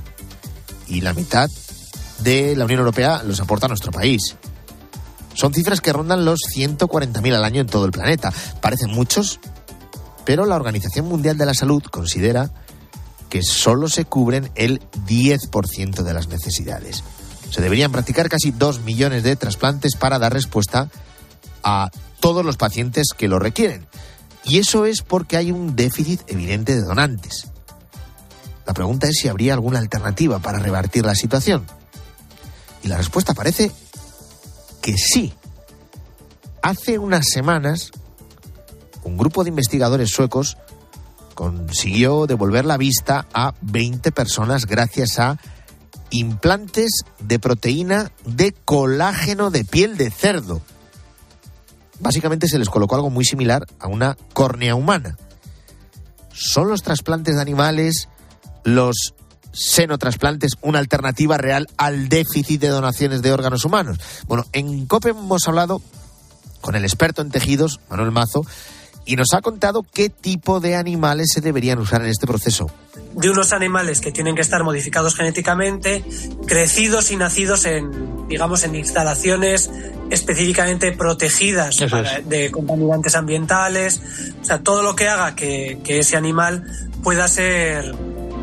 y la mitad de la Unión Europea los aporta a nuestro país. Son cifras que rondan los 140.000 al año en todo el planeta. Parecen muchos, pero la Organización Mundial de la Salud considera que solo se cubren el 10% de las necesidades. Se deberían practicar casi 2 millones de trasplantes para dar respuesta a todos los pacientes que lo requieren. Y eso es porque hay un déficit evidente de donantes. La pregunta es si habría alguna alternativa para revertir la situación. Y la respuesta parece que sí. Hace unas semanas, un grupo de investigadores suecos consiguió devolver la vista a 20 personas gracias a implantes de proteína de colágeno de piel de cerdo. Básicamente se les colocó algo muy similar a una córnea humana. ¿Son los trasplantes de animales, los xenotrasplantes, una alternativa real al déficit de donaciones de órganos humanos? Bueno, en COPE hemos hablado con el experto en tejidos, Manuel Mazo, y nos ha contado qué tipo de animales se deberían usar en este proceso. De unos animales que tienen que estar modificados genéticamente, crecidos y nacidos en instalaciones específicamente protegidas de contaminantes ambientales. O sea, todo lo que haga que ese animal pueda ser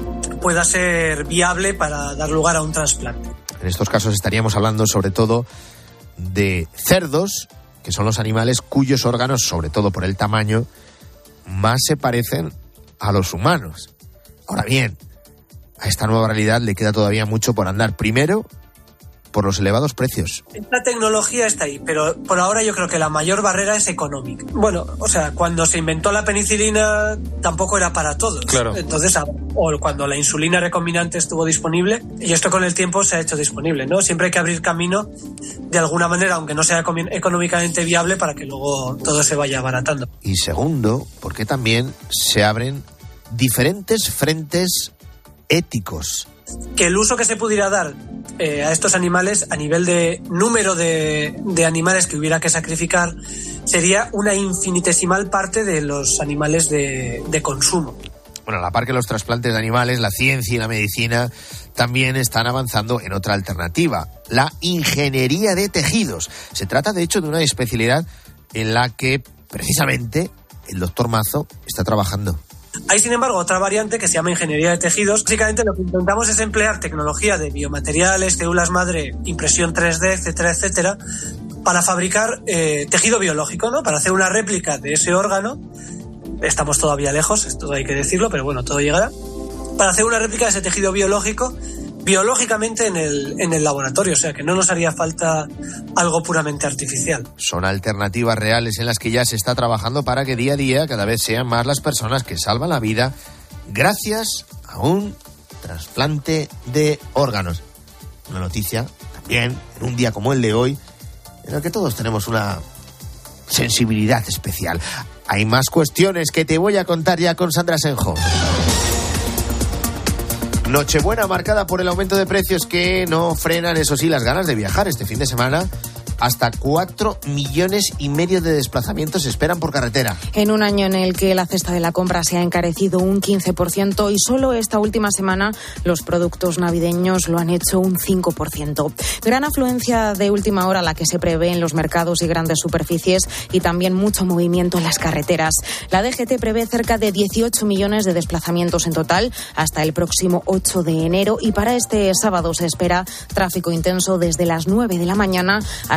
viable para dar lugar a un trasplante. En estos casos estaríamos hablando sobre todo de cerdos, que son los animales cuyos órganos, sobre todo por el tamaño, más se parecen a los humanos. Ahora bien, a esta nueva realidad le queda todavía mucho por andar. Primero, por los elevados precios. Esta tecnología está ahí, pero por ahora yo creo que la mayor barrera es económica. Bueno, o sea, cuando se inventó la penicilina tampoco era para todos. Claro. Entonces, o cuando la insulina recombinante estuvo disponible, y esto con el tiempo se ha hecho disponible, ¿no? Siempre hay que abrir camino de alguna manera, aunque no sea económicamente viable, para que luego todo se vaya abaratando. Y segundo, porque también se abren diferentes frentes éticos. Que el uso que se pudiera dar a estos animales, a nivel de número de animales que hubiera que sacrificar, sería una infinitesimal parte de los animales de consumo. Bueno, a la par que los trasplantes de animales, la ciencia y la medicina también están avanzando en otra alternativa, la ingeniería de tejidos. Se trata, de hecho, de una especialidad en la que, precisamente, el doctor Mazo está trabajando. Hay, sin embargo, otra variante que se llama ingeniería de tejidos. Básicamente lo que intentamos es emplear tecnología de biomateriales, células madre, impresión 3D, etcétera, etcétera, para fabricar tejido biológico, ¿no? Para hacer una réplica de ese órgano. Estamos todavía lejos, esto hay que decirlo, pero bueno, todo llegará. Para hacer una réplica de ese tejido biológicamente en el laboratorio, o sea que no nos haría falta algo puramente artificial. Son alternativas reales en las que ya se está trabajando para que día a día cada vez sean más las personas que salvan la vida gracias a un trasplante de órganos. Una noticia también en un día como el de hoy, en el que todos tenemos una sensibilidad especial. Hay más cuestiones que te voy a contar ya con Sandra Senjo. Nochebuena marcada por el aumento de precios que no frenan, eso sí, las ganas de viajar. Este fin de semana, hasta 4,5 millones de desplazamientos se esperan por carretera. En un año en el que la cesta de la compra se ha encarecido un 15% y solo esta última semana los productos navideños lo han hecho un 5%. Gran afluencia de última hora la que se prevé en los mercados y grandes superficies y también mucho movimiento en las carreteras. La DGT prevé cerca de 18 millones de desplazamientos en total hasta el próximo 8 de enero y para este sábado se espera tráfico intenso desde las 9 de la mañana hasta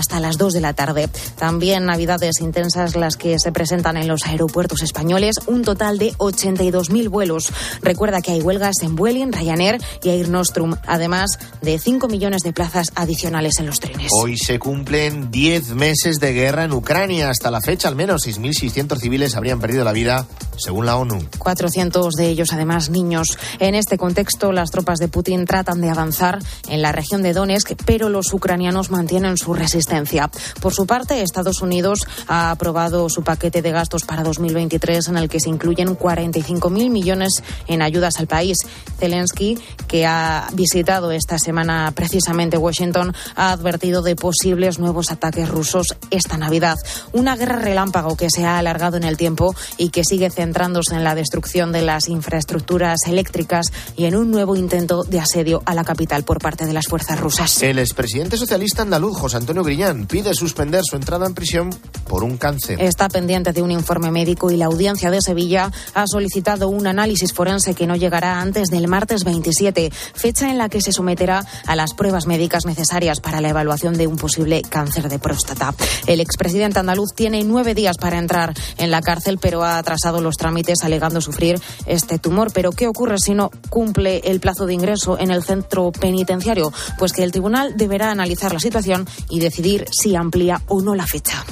hasta las 2 de la tarde. También navidades intensas las que se presentan en los aeropuertos españoles, un total de 82.000 vuelos. Recuerda que hay huelgas en Vueling, Ryanair y Air Nostrum, además de 5 millones de plazas adicionales en los trenes. Hoy se cumplen 10 meses de guerra en Ucrania. Hasta la fecha, al menos 6.600 civiles habrían perdido la vida, según la ONU. 400 de ellos, además, niños. En este contexto, las tropas de Putin tratan de avanzar en la región de Donetsk, pero los ucranianos mantienen su resistencia. Por su parte, Estados Unidos ha aprobado su paquete de gastos para 2023, en el que se incluyen 45.000 millones en ayudas al país. Zelensky, que ha visitado esta semana precisamente Washington, ha advertido de posibles nuevos ataques rusos esta Navidad. Una guerra relámpago que se ha alargado en el tiempo y que sigue centrándose en la destrucción de las infraestructuras eléctricas y en un nuevo intento de asedio a la capital por parte de las fuerzas rusas. El expresidente socialista andaluz, José Antonio Griñán, pide suspender su entrada en prisión por un cáncer. Está pendiente de un informe médico y la Audiencia de Sevilla ha solicitado un análisis forense que no llegará antes del martes 27, fecha en la que se someterá a las pruebas médicas necesarias para la evaluación de un posible cáncer de próstata. El expresidente andaluz tiene 9 días para entrar en la cárcel, pero ha atrasado los trámites alegando sufrir este tumor. ¿Pero qué ocurre si no cumple el plazo de ingreso en el centro penitenciario? Pues que el tribunal deberá analizar la situación y decidir si amplía o no la fecha.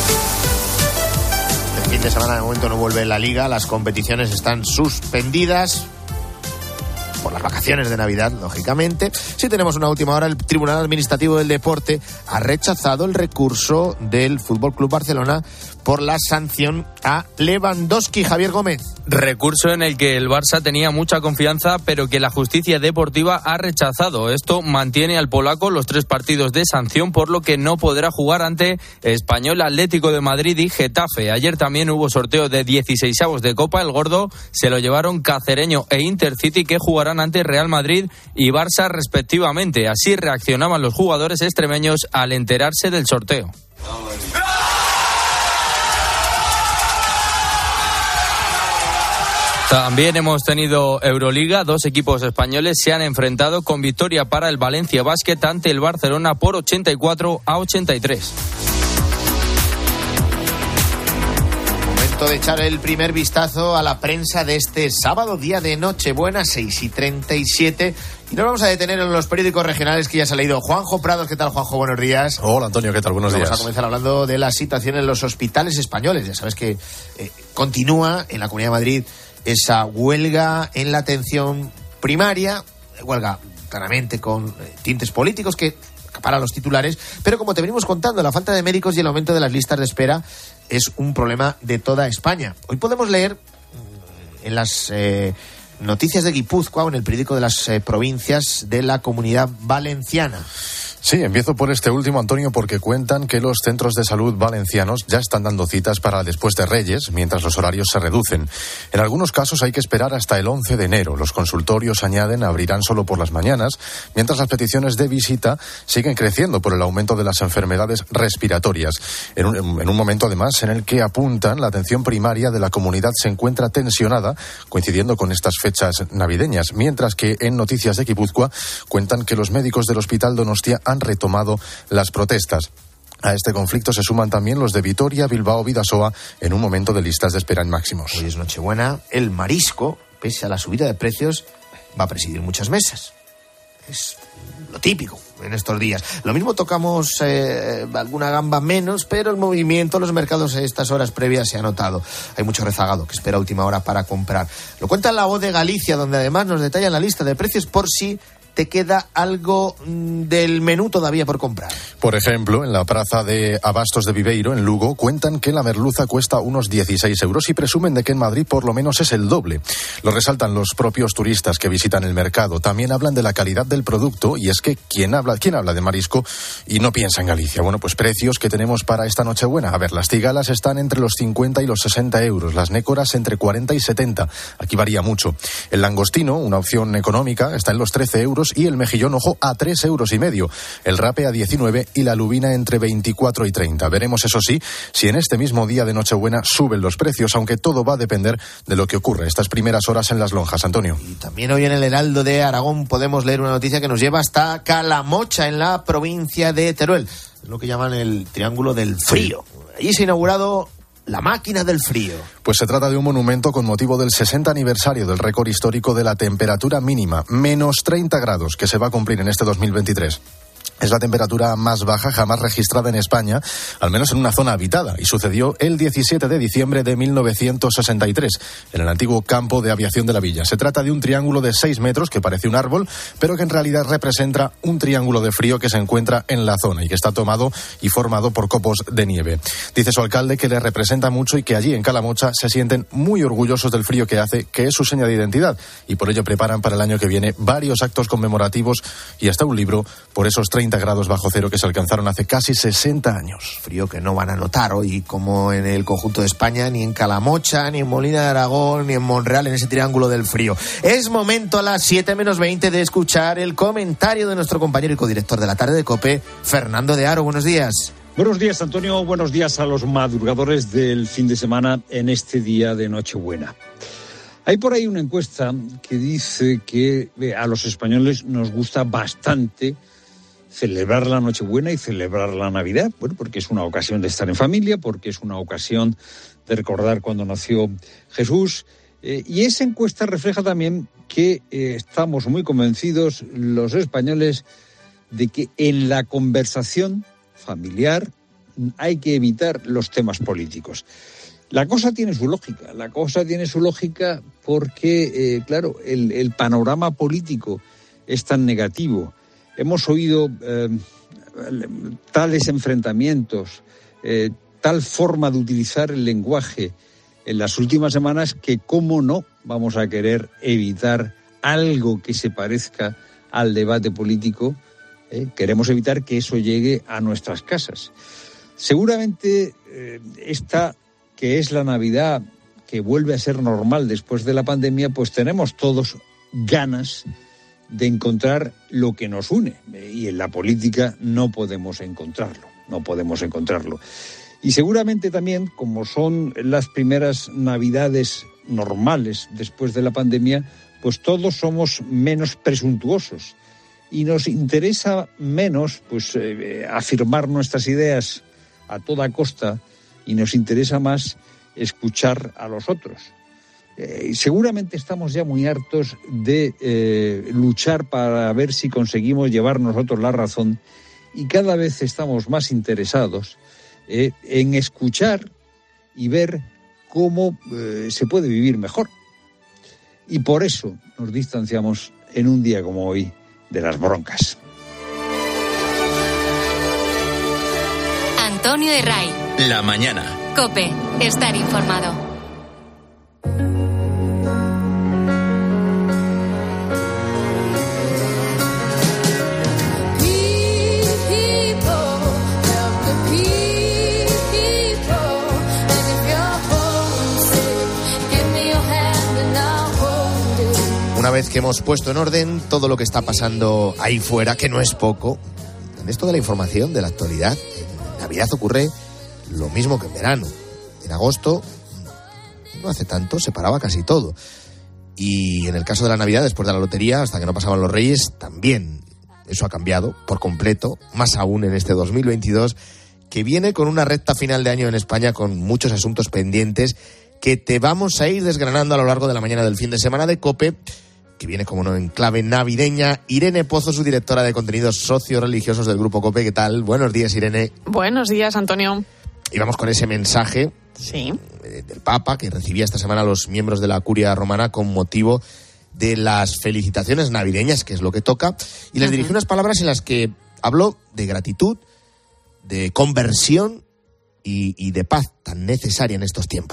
El fin de semana de momento no vuelve la Liga, las competiciones están suspendidas por las vacaciones de Navidad, lógicamente. Sí tenemos una última hora. El Tribunal Administrativo del Deporte ha rechazado el recurso del Fútbol Club Barcelona por la sanción a Lewandowski. Javier Gómez. Recurso en el que el Barça tenía mucha confianza, pero que la justicia deportiva ha rechazado. Esto mantiene al polaco los 3 partidos de sanción, por lo que no podrá jugar ante Español, Atlético de Madrid y Getafe. Ayer también hubo sorteo de 16avos de Copa. El gordo se lo llevaron Cacereño e Intercity, que jugarán ante Real Madrid y Barça respectivamente. Así reaccionaban los jugadores extremeños al enterarse del sorteo. También hemos tenido Euroliga. 2 equipos españoles se han enfrentado con victoria para el Valencia Basket ante el Barcelona por 84-83. De echar el primer vistazo a la prensa de este sábado, día de Nochebuena, 6:37. Y nos vamos a detener en los periódicos regionales que ya se ha leído. Juanjo Prados, ¿qué tal, Juanjo? Buenos días. Hola, Antonio, ¿qué tal? Buenos días. Vamos a comenzar hablando de la situación en los hospitales españoles. Ya sabes que continúa en la Comunidad de Madrid esa huelga en la atención primaria, huelga claramente con tintes políticos que acaparan los titulares, pero como te venimos contando, la falta de médicos y el aumento de las listas de espera es un problema de toda España. Hoy podemos leer en las noticias de Guipúzcoa o en el periódico de las provincias de la Comunidad Valenciana. Sí, empiezo por este último, Antonio, porque cuentan que los centros de salud valencianos ya están dando citas para después de Reyes, mientras los horarios se reducen. En algunos casos hay que esperar hasta el 11 de enero. Los consultorios, añaden, abrirán solo por las mañanas, mientras las peticiones de visita siguen creciendo por el aumento de las enfermedades respiratorias. En un momento, además, en el que apuntan la atención primaria de la comunidad se encuentra tensionada, coincidiendo con estas fechas navideñas, mientras que en Noticias de Guipúzcoa cuentan que los médicos del Hospital Donostia han retomado las protestas. A este conflicto se suman también los de Vitoria, Bilbao, Bidasoa, en un momento de listas de espera en máximos. Hoy es Nochebuena. El marisco, pese a la subida de precios, va a presidir muchas mesas. Es lo típico en estos días. Lo mismo tocamos alguna gamba menos, pero el movimiento en los mercados a estas horas previas se ha notado. Hay mucho rezagado que espera última hora para comprar. Lo cuenta La Voz de Galicia, donde además nos detallan la lista de precios por si te queda algo del menú todavía por comprar. Por ejemplo, en la plaza de Abastos de Viveiro, en Lugo, cuentan que la merluza cuesta unos 16 euros y presumen de que en Madrid por lo menos es el doble. Lo resaltan los propios turistas que visitan el mercado. También hablan de la calidad del producto, y es que ¿quién habla de marisco y no piensa en Galicia? Bueno, pues precios que tenemos para esta Nochebuena. A ver, las tigalas están entre los 50 y los 60 euros, las nécoras entre 40 y 70. Aquí varía mucho. El langostino, una opción económica, está en los 13 euros euros y el mejillón, ojo, a 3,5 euros. El rape a 19 y la lubina entre 24 y 30. Veremos, eso sí, si en este mismo día de Nochebuena suben los precios, aunque todo va a depender de lo que ocurre estas primeras horas en las lonjas, Antonio. Y también hoy en el Heraldo de Aragón podemos leer una noticia que nos lleva hasta Calamocha, en la provincia de Teruel, lo que llaman el Triángulo del Frío. Allí se ha inaugurado la máquina del frío. Pues se trata de un monumento con motivo del 60 aniversario del récord histórico de la temperatura mínima, menos 30 grados, que se va a cumplir en este 2023. Es la temperatura más baja jamás registrada en España, al menos en una zona habitada, y sucedió el 17 de diciembre de 1963, en el antiguo campo de aviación de la Villa. Se trata de un triángulo de 6 metros que parece un árbol, pero que en realidad representa un triángulo de frío que se encuentra en la zona y que está tomado y formado por copos de nieve. Dice su alcalde que le representa mucho y que allí en Calamocha se sienten muy orgullosos del frío que hace, que es su seña de identidad, y por ello preparan para el año que viene varios actos conmemorativos y hasta un libro por esos 30 grados bajo cero que se alcanzaron hace casi 60 años. Frío que no van a notar hoy, como en el conjunto de España, ni en Calamocha, ni en Molina de Aragón, ni en Monreal, en ese triángulo del frío. Es momento a las 7:20 de escuchar el comentario de nuestro compañero y codirector de la tarde de COPE, Fernando de Aro. Buenos días. Buenos días, Antonio. Buenos días a los madrugadores del fin de semana en este día de Nochebuena. Hay por ahí una encuesta que dice que a los españoles nos gusta bastante celebrar la Nochebuena y celebrar la Navidad, bueno, porque es una ocasión de estar en familia, porque es una ocasión de recordar cuando nació Jesús, y esa encuesta refleja también que estamos muy convencidos los españoles de que en la conversación familiar hay que evitar los temas políticos. La cosa tiene su lógica porque, claro, el panorama político es tan negativo. Hemos oído tales enfrentamientos, tal forma de utilizar el lenguaje en las últimas semanas que, cómo no, vamos a querer evitar algo que se parezca al debate político. Queremos evitar que eso llegue a nuestras casas. Seguramente esta, que es la Navidad, que vuelve a ser normal después de la pandemia, pues tenemos todos ganas de encontrar lo que nos une, y en la política no podemos encontrarlo. Y seguramente también, como son las primeras Navidades normales después de la pandemia, pues todos somos menos presuntuosos y nos interesa menos afirmar nuestras ideas a toda costa, y nos interesa más escuchar a los otros. Seguramente estamos ya muy hartos de luchar para ver si conseguimos llevar nosotros la razón, y cada vez estamos más interesados en escuchar y ver cómo se puede vivir mejor. Y por eso nos distanciamos en un día como hoy de las broncas. Antonio de Ray. La mañana. COPE. Estar informado. Una vez que hemos puesto en orden todo lo que está pasando ahí fuera, que no es poco, en esto de la información, de la actualidad, en Navidad ocurre lo mismo que en verano. En agosto, no hace tanto, se paraba casi todo. Y en el caso de la Navidad, después de la lotería, hasta que no pasaban los Reyes, también. Eso ha cambiado por completo, más aún en este 2022, que viene con una recta final de año en España con muchos asuntos pendientes que te vamos a ir desgranando a lo largo de la mañana del fin de semana de COPE, que viene, como no, en clave navideña. Irene Pozo, su directora de contenidos socio-religiosos del Grupo COPE. ¿Qué tal? Buenos días, Irene. Buenos días, Antonio. Y vamos con ese mensaje del Papa, que recibía esta semana a los miembros de la Curia Romana con motivo de las felicitaciones navideñas, que es lo que toca, y les dirigió unas palabras en las que habló de gratitud, de conversión y de paz tan necesaria en estos tiempos.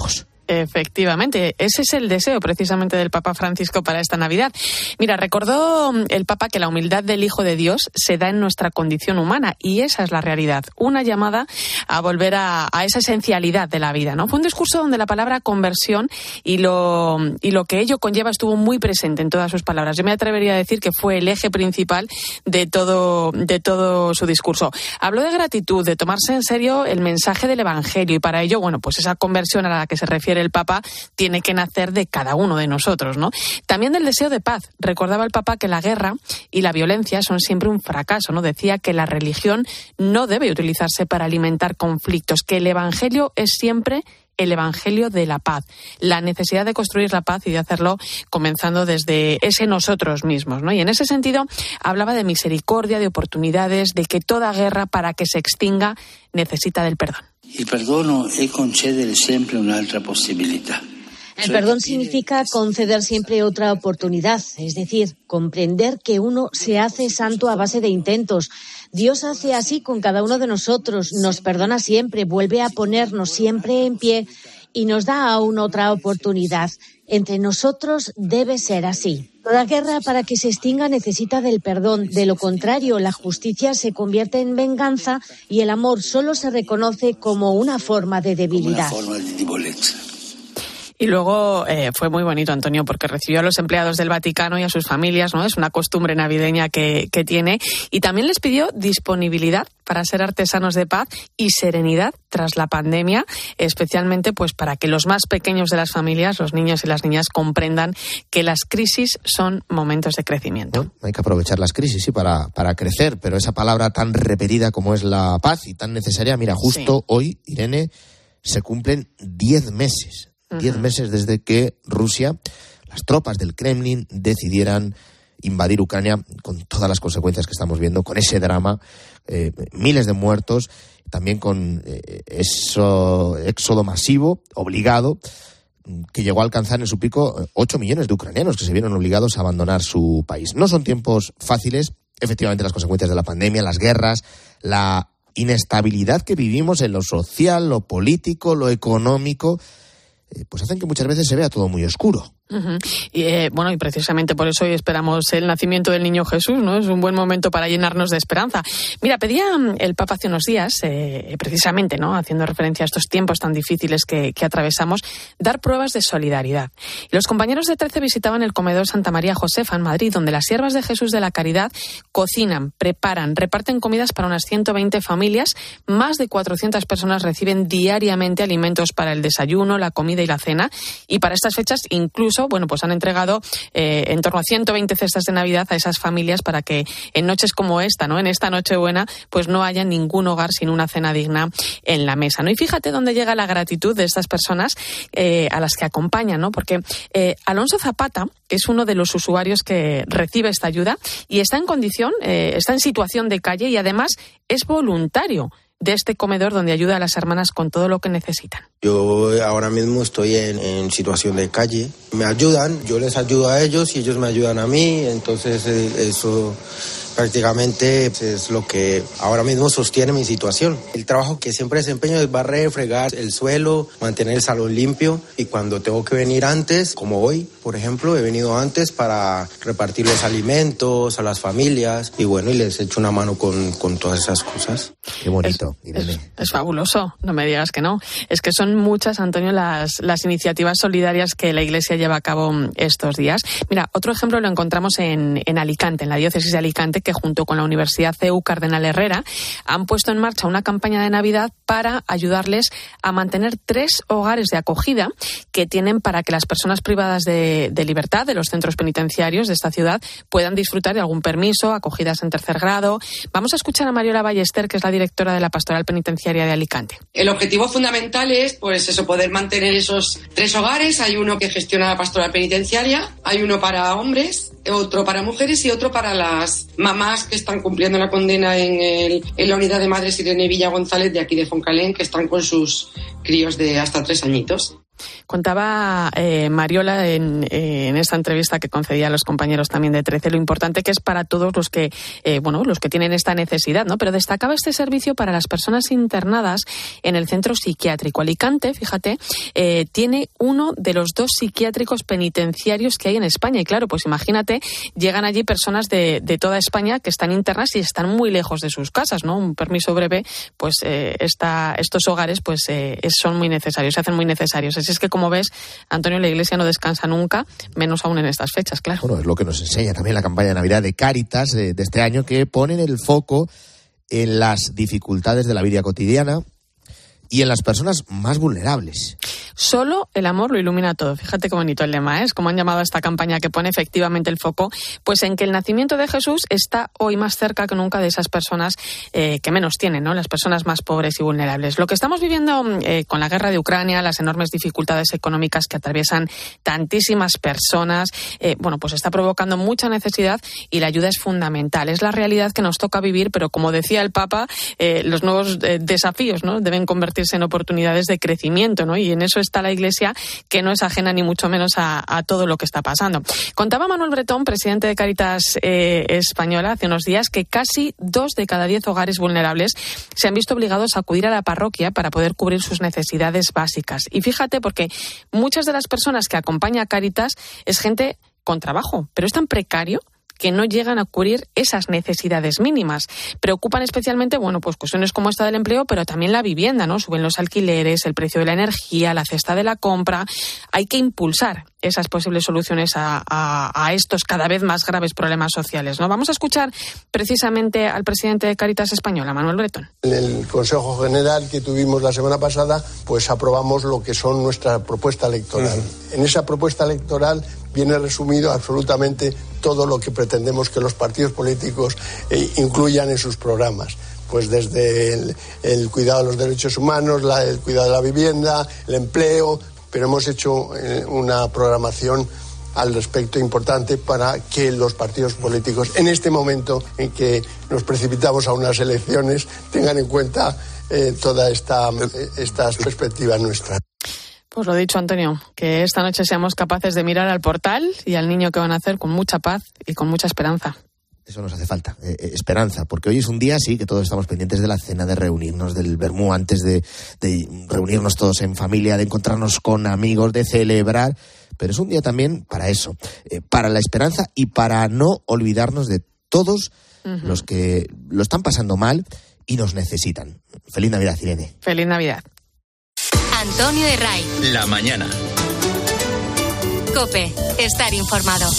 Efectivamente, ese es el deseo precisamente del Papa Francisco para esta Navidad. Mira, recordó el Papa que la humildad del Hijo de Dios se da en nuestra condición humana y esa es la realidad, una llamada a volver a esa esencialidad de la vida, ¿no? Fue un discurso donde la palabra conversión y lo que ello conlleva estuvo muy presente en todas sus palabras. Yo me atrevería a decir que fue el eje principal de todo su discurso. Habló de gratitud, de tomarse en serio el mensaje del Evangelio y para ello, bueno, pues esa conversión a la que se refiere el Papa tiene que nacer de cada uno de nosotros, ¿no? También del deseo de paz. Recordaba el Papa que la guerra y la violencia son siempre un fracaso, ¿no? Decía que la religión no debe utilizarse para alimentar conflictos, que el Evangelio es siempre el Evangelio de la paz, la necesidad de construir la paz y de hacerlo comenzando desde ese nosotros mismos, ¿no? Y en ese sentido hablaba de misericordia, de oportunidades, de que toda guerra para que se extinga necesita del perdón. El perdono es conceder siempre una otra posibilidad. El perdón significa conceder siempre otra oportunidad, es decir, comprender que uno se hace santo a base de intentos. Dios hace así con cada uno de nosotros, nos perdona siempre, vuelve a ponernos siempre en pie y nos da aún otra oportunidad. Entre nosotros debe ser así. Toda guerra para que se extinga necesita del perdón. De lo contrario, la justicia se convierte en venganza y el amor solo se reconoce como una forma de debilidad. Y luego fue muy bonito, Antonio, porque recibió a los empleados del Vaticano y a sus familias, ¿no? Es una costumbre navideña que tiene. Y también les pidió disponibilidad para ser artesanos de paz y serenidad tras la pandemia, especialmente pues para que los más pequeños de las familias, los niños y las niñas, comprendan que las crisis son momentos de crecimiento. ¿No? Hay que aprovechar las crisis, sí, para crecer, pero esa palabra tan repetida como es la paz y tan necesaria, mira, justo hoy, Irene, se cumplen 10 meses. 10 meses desde que Rusia, las tropas del Kremlin, decidieran invadir Ucrania con todas las consecuencias que estamos viendo, con ese drama, miles de muertos, también con eso éxodo masivo, obligado, que llegó a alcanzar en su pico 8 millones de ucranianos que se vieron obligados a abandonar su país. No son tiempos fáciles, efectivamente las consecuencias de la pandemia, las guerras, la inestabilidad que vivimos en lo social, lo político, lo económico, pues hacen que muchas veces se vea todo muy oscuro. Y bueno, y precisamente por eso hoy esperamos el nacimiento del niño Jesús, ¿no? Es un buen momento para llenarnos de esperanza. Mira, pedía el Papa hace unos días, precisamente, ¿no? Haciendo referencia a estos tiempos tan difíciles que atravesamos, dar pruebas de solidaridad. Y los compañeros de 13 visitaban el comedor Santa María Josefa en Madrid, donde las siervas de Jesús de la Caridad cocinan, preparan, reparten comidas para unas 120 familias. Más de 400 personas reciben diariamente alimentos para el desayuno, la comida y la cena. Y para estas fechas incluso, bueno, pues han entregado en torno a 120 cestas de Navidad a esas familias para que en noches como esta, ¿no? En esta Nochebuena, pues no haya ningún hogar sin una cena digna en la mesa, ¿no? Y fíjate dónde llega la gratitud de estas personas a las que acompañan, ¿no? Porque Alonso Zapata es uno de los usuarios que recibe esta ayuda y está en condición, está en situación de calle y además es voluntario de este comedor donde ayuda a las hermanas con todo lo que necesitan. Yo ahora mismo estoy en situación de calle. Me ayudan, yo les ayudo a ellos y ellos me ayudan a mí, entonces eso prácticamente es lo que ahora mismo sostiene mi situación. El trabajo que siempre desempeño es barrer, fregar el suelo, mantener el salón limpio y cuando tengo que venir antes, como hoy, por ejemplo, he venido antes para repartir los alimentos a las familias y bueno, y les echo una mano con todas esas cosas. Qué bonito. Es fabuloso, no me digas que no. Es que son muchas, Antonio, las iniciativas solidarias que la Iglesia lleva a cabo estos días. Mira, otro ejemplo lo encontramos en Alicante, en la diócesis de Alicante, que junto con la Universidad CEU Cardenal Herrera han puesto en marcha una campaña de Navidad para ayudarles a mantener 3 hogares de acogida que tienen para que las personas privadas de libertad de los centros penitenciarios de esta ciudad puedan disfrutar de algún permiso, acogidas en 3er grado. Vamos a escuchar a Mariola Ballester, que es la directora de la Pastoral Penitenciaria de Alicante. El objetivo fundamental es, pues eso, poder mantener esos 3 hogares. Hay uno que gestiona la Pastoral Penitenciaria, hay uno para hombres, otro para mujeres y otro para las mamás que están cumpliendo la condena en la unidad de madres Irene Villa González de aquí de Foncalén, que están con sus críos de hasta 3 añitos. Contaba Mariola en esta entrevista que concedía a los compañeros también de 13 lo importante que es para todos los que los que tienen esta necesidad, ¿no? Pero destacaba este servicio para las personas internadas en el centro psiquiátrico. Alicante, fíjate, tiene uno de los 2 psiquiátricos penitenciarios que hay en España. Y claro, pues imagínate, llegan allí personas de toda España que están internas y están muy lejos de sus casas, ¿no? Un permiso breve, pues estos hogares pues son muy necesarios, se hacen muy necesarios. Así es que, como ves, Antonio, la Iglesia no descansa nunca, menos aún en estas fechas, claro. Bueno, es lo que nos enseña también la campaña de Navidad de Cáritas de este año, que ponen el foco en las dificultades de la vida cotidiana y en las personas más vulnerables. Solo el amor lo ilumina todo. Fíjate qué bonito el lema, ¿eh? Es como han llamado a esta campaña, que pone efectivamente el foco pues en que el nacimiento de Jesús está hoy más cerca que nunca de esas personas que menos tienen, ¿no? Las personas más pobres y vulnerables. Lo que estamos viviendo con la guerra de Ucrania, las enormes dificultades económicas que atraviesan tantísimas personas, pues está provocando mucha necesidad y la ayuda es fundamental. Es la realidad que nos toca vivir, pero como decía el Papa, los nuevos desafíos, ¿no? Deben convertirse en oportunidades de crecimiento, ¿no? Y en eso está la Iglesia, que no es ajena ni mucho menos a todo lo que está pasando. Contaba Manuel Bretón, presidente de Cáritas Española, hace unos días que casi 2 de cada 10 hogares vulnerables se han visto obligados a acudir a la parroquia para poder cubrir sus necesidades básicas. Y fíjate, porque muchas de las personas que acompaña a Cáritas es gente con trabajo, pero es tan precario que no llegan a cubrir esas necesidades mínimas. Preocupan especialmente, pues cuestiones como esta del empleo, pero también la vivienda, ¿no? Suben los alquileres, el precio de la energía, la cesta de la compra. Hay que impulsar esas posibles soluciones a estos cada vez más graves problemas sociales, ¿no? Vamos a escuchar precisamente al presidente de Cáritas Española, Manuel Bretón. En el Consejo General que tuvimos la semana pasada, pues aprobamos lo que son nuestra propuesta electoral. En esa propuesta electoral viene resumido absolutamente todo lo que pretendemos que los partidos políticos incluyan en sus programas. Pues desde el cuidado de los derechos humanos, el cuidado de la vivienda, el empleo, pero hemos hecho una programación al respecto importante para que los partidos políticos, en este momento en que nos precipitamos a unas elecciones, tengan en cuenta toda estas perspectivas nuestras. Pues lo dicho, Antonio, que esta noche seamos capaces de mirar al portal y al niño que van a hacer con mucha paz y con mucha esperanza. Eso nos hace falta, esperanza, porque hoy es un día, sí, que todos estamos pendientes de la cena, de reunirnos, del vermú antes de reunirnos todos en familia, de encontrarnos con amigos, de celebrar, pero es un día también para eso, para la esperanza y para no olvidarnos de todos los que lo están pasando mal y nos necesitan. Feliz Navidad, Irene. Feliz Navidad. Antonio Herray. La mañana. COPE. Estar informado.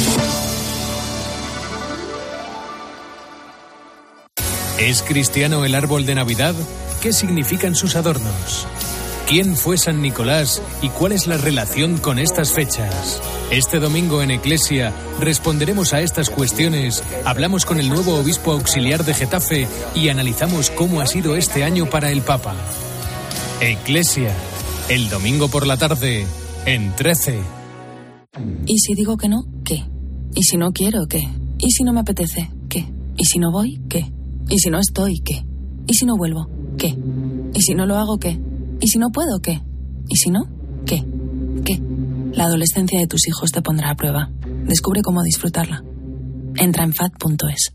¿Es cristiano el árbol de Navidad? ¿Qué significan sus adornos? ¿Quién fue San Nicolás y cuál es la relación con estas fechas? Este domingo en Eclesia responderemos a estas cuestiones, hablamos con el nuevo obispo auxiliar de Getafe y analizamos cómo ha sido este año para el Papa. Eclesia, el domingo por la tarde, en 13. ¿Y si digo que no? ¿Qué? ¿Y si no quiero? ¿Qué? ¿Y si no me apetece? ¿Qué? ¿Y si no voy? ¿Qué? ¿Y si no estoy? ¿Qué? ¿Y si no vuelvo? ¿Qué? ¿Y si no lo hago? ¿Qué? ¿Y si no puedo? ¿Qué? ¿Y si no? ¿Qué? ¿Qué? La adolescencia de tus hijos te pondrá a prueba. Descubre cómo disfrutarla. Entra en fad.es.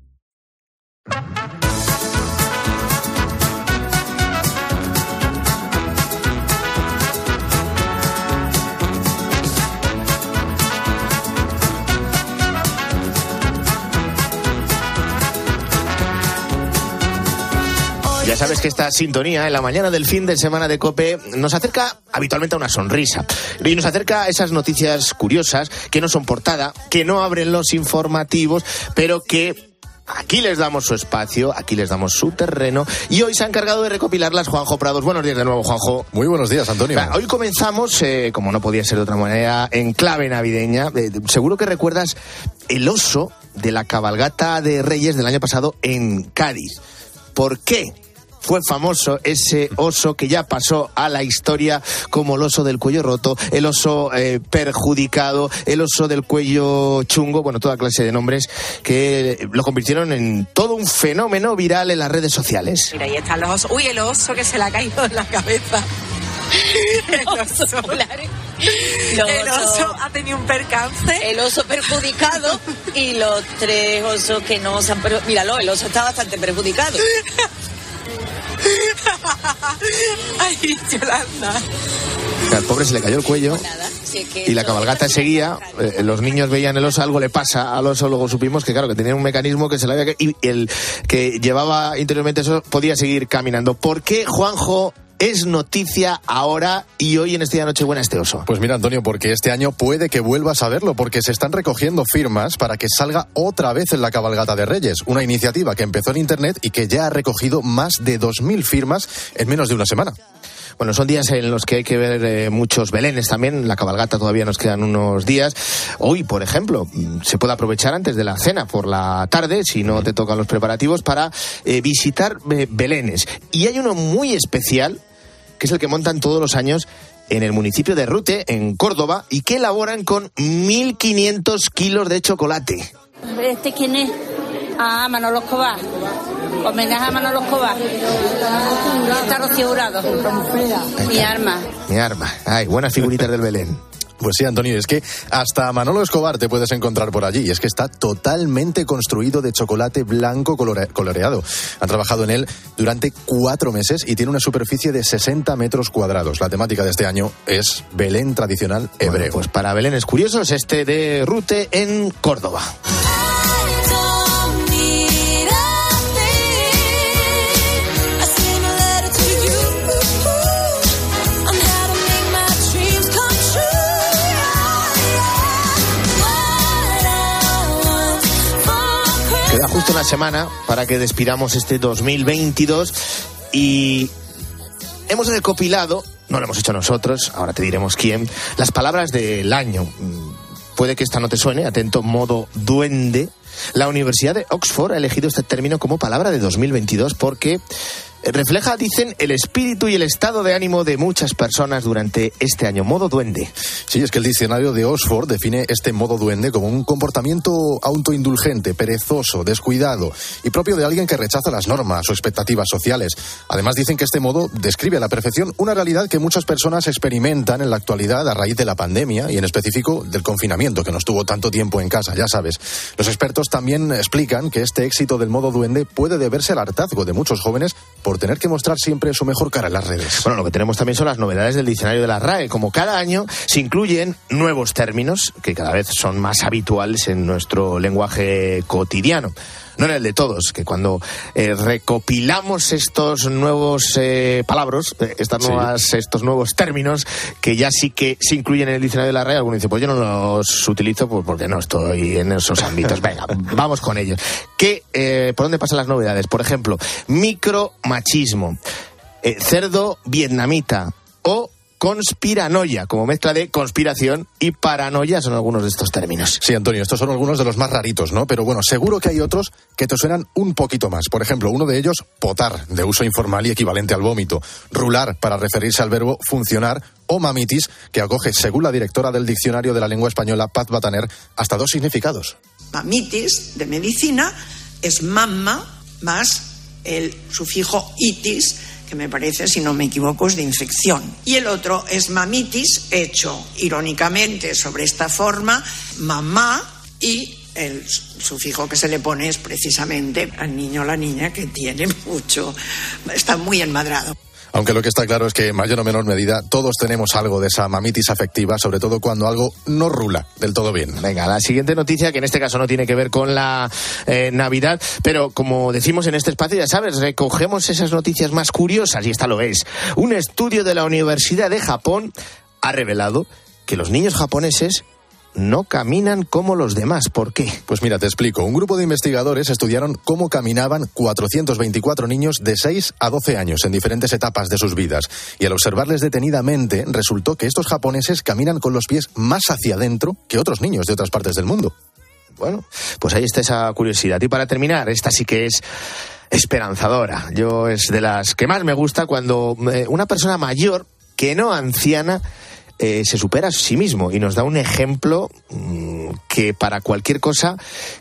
Ya sabes que esta sintonía en la mañana del fin de semana de COPE nos acerca habitualmente a una sonrisa y nos acerca a esas noticias curiosas que no son portada, que no abren los informativos, pero que aquí les damos su espacio, aquí les damos su terreno y hoy se ha encargado de recopilarlas Juanjo Prados. Buenos días de nuevo, Juanjo. Muy buenos días, Antonio. Hoy comenzamos, como no podía ser de otra manera, en clave navideña. Seguro que recuerdas el oso de la cabalgata de Reyes del año pasado en Cádiz. ¿Por qué fue famoso ese oso que ya pasó a la historia como el oso del cuello roto, el oso perjudicado, el oso del cuello chungo, bueno, toda clase de nombres que lo convirtieron en todo un fenómeno viral en las redes sociales? Mira, ahí están los osos. Uy, el oso que se le ha caído en la cabeza. El oso ha tenido un percance. El oso perjudicado y los 3 osos que no se han perjudicado. Míralo, el oso está bastante perjudicado. Ay, Yolanda. Al pobre se le cayó el cuello y la cabalgata seguía. Los niños veían el oso, algo le pasa al oso. Luego supimos que, claro, que tenía un mecanismo que se le había... Y el que llevaba interiormente eso podía seguir caminando. ¿Por qué, Juanjo, es noticia ahora y hoy en este día de Nochebuena este oso? Pues mira, Antonio, porque este año puede que vuelvas a verlo, porque se están recogiendo firmas para que salga otra vez en la cabalgata de Reyes. Una iniciativa que empezó en Internet y que ya ha recogido más de 2.000 firmas en menos de una semana. Bueno, son días en los que hay que ver muchos belenes también. La cabalgata todavía nos quedan unos días. Hoy, por ejemplo, se puede aprovechar antes de la cena por la tarde, si no te tocan los preparativos, para visitar belenes. Y hay uno muy especial, que es el que montan todos los años en el municipio de Rute, en Córdoba, y que elaboran con 1.500 kilos de chocolate. ¿Este quién es? Ah, Manolo Escobar. Homenaje a Manolo Escobar. Está Rocío Jurado. Mi arma. Mi arma. Ay, buenas figuritas del Belén. Pues sí, Antonio, es que hasta Manolo Escobar te puedes encontrar por allí. Y es que está totalmente construido de chocolate blanco coloreado. Han trabajado en él durante 4 meses y tiene una superficie de 60 metros cuadrados. La temática de este año es Belén tradicional hebreo. Bueno, pues para Belenes curiosos, este de Rute en Córdoba. Queda justo una semana para que despidamos este 2022 y hemos recopilado, no lo hemos hecho nosotros, ahora te diremos quién, las palabras del año. Puede que esta no te suene, atento, modo duende. La Universidad de Oxford ha elegido este término como palabra de 2022 porque refleja, dicen, el espíritu y el estado de ánimo de muchas personas durante este año. Modo duende. Sí, es que el diccionario de Oxford define este modo duende como un comportamiento autoindulgente, perezoso, descuidado y propio de alguien que rechaza las normas o expectativas sociales. Además, dicen que este modo describe a la perfección una realidad que muchas personas experimentan en la actualidad a raíz de la pandemia y en específico del confinamiento que nos tuvo tanto tiempo en casa, ya sabes. Los expertos también explican que este éxito del modo duende puede deberse al hartazgo de muchos jóvenes por tener que mostrar siempre su mejor cara en las redes. Bueno, lo que tenemos también son las novedades del diccionario de la RAE. Como cada año se incluyen nuevos términos que cada vez son más habituales en nuestro lenguaje cotidiano. No en el de todos, que cuando recopilamos estos nuevos palabras, estos nuevos términos, que ya sí que se incluyen en el diccionario de la RAE, alguno dice, pues yo no los utilizo porque no estoy en esos ámbitos. Venga, vamos con ellos. ¿Por dónde pasan las novedades? Por ejemplo, micromachismo, cerdo vietnamita o conspiranoia, como mezcla de conspiración y paranoia, son algunos de estos términos. Sí, Antonio, estos son algunos de los más raritos, ¿no? Pero bueno, seguro que hay otros que te suenan un poquito más. Por ejemplo, uno de ellos, potar, de uso informal y equivalente al vómito. Rular, para referirse al verbo funcionar. O mamitis, que acoge, según la directora del Diccionario de la Lengua Española, Paz Bataner, hasta 2 significados. Mamitis, de medicina, es mamma más el sufijo itis, que me parece, si no me equivoco, es de infección. Y el otro es mamitis, hecho irónicamente sobre esta forma, mamá, y el sufijo que se le pone es precisamente al niño o la niña que tiene mucho, está muy enmadrado. Aunque lo que está claro es que en mayor o menor medida todos tenemos algo de esa mamitis afectiva, sobre todo cuando algo no rula del todo bien. Venga, la siguiente noticia, que en este caso no tiene que ver con la Navidad, pero como decimos en este espacio, ya sabes, recogemos esas noticias más curiosas, y esta lo es. Un estudio de la Universidad de Japón ha revelado que los niños japoneses no caminan como los demás. ¿Por qué? Pues mira, te explico. Un grupo de investigadores estudiaron cómo caminaban 424 niños de 6 a 12 años en diferentes etapas de sus vidas. Y al observarles detenidamente, resultó que estos japoneses caminan con los pies más hacia adentro que otros niños de otras partes del mundo. Bueno, pues ahí está esa curiosidad. Y para terminar, esta sí que es esperanzadora. Es de las que más me gusta cuando una persona mayor, que no anciana, se supera a sí mismo y nos da un ejemplo que para cualquier cosa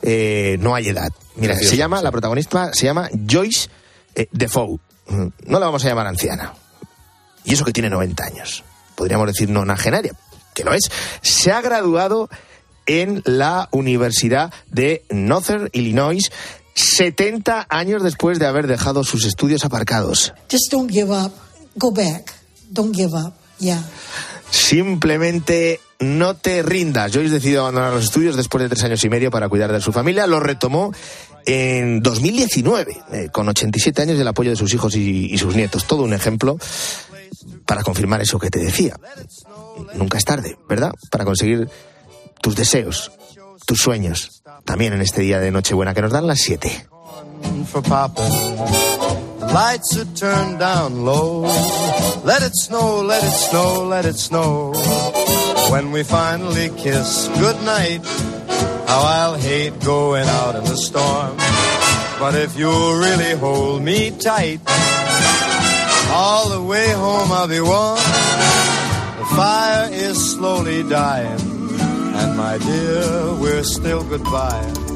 no hay edad. Mira, la protagonista se llama Joyce Defoe. No la vamos a llamar anciana. Y eso que tiene 90 años. podríamos decir nonagenaria, que lo es. Se ha graduado en la Universidad de Northern Illinois 70 años después de haber dejado sus estudios aparcados. Just don't give up. Go back. Don't give up. Yeah. Simplemente no te rindas. Joyce decidió abandonar los estudios después de 3 años y medio para cuidar de su familia. Lo retomó en 2019, con 87 años y el apoyo de sus hijos y sus nietos. Todo un ejemplo para confirmar eso que te decía. Nunca es tarde, ¿verdad? Para conseguir tus deseos, tus sueños. También en este día de Nochebuena que nos dan las 7. Lights are turned down low. Let it snow, let it snow, let it snow. When we finally kiss goodnight, how I'll hate going out in the storm. But if you'll really hold me tight, all the way home I'll be warm. The fire is slowly dying, and my dear, we're still goodbye.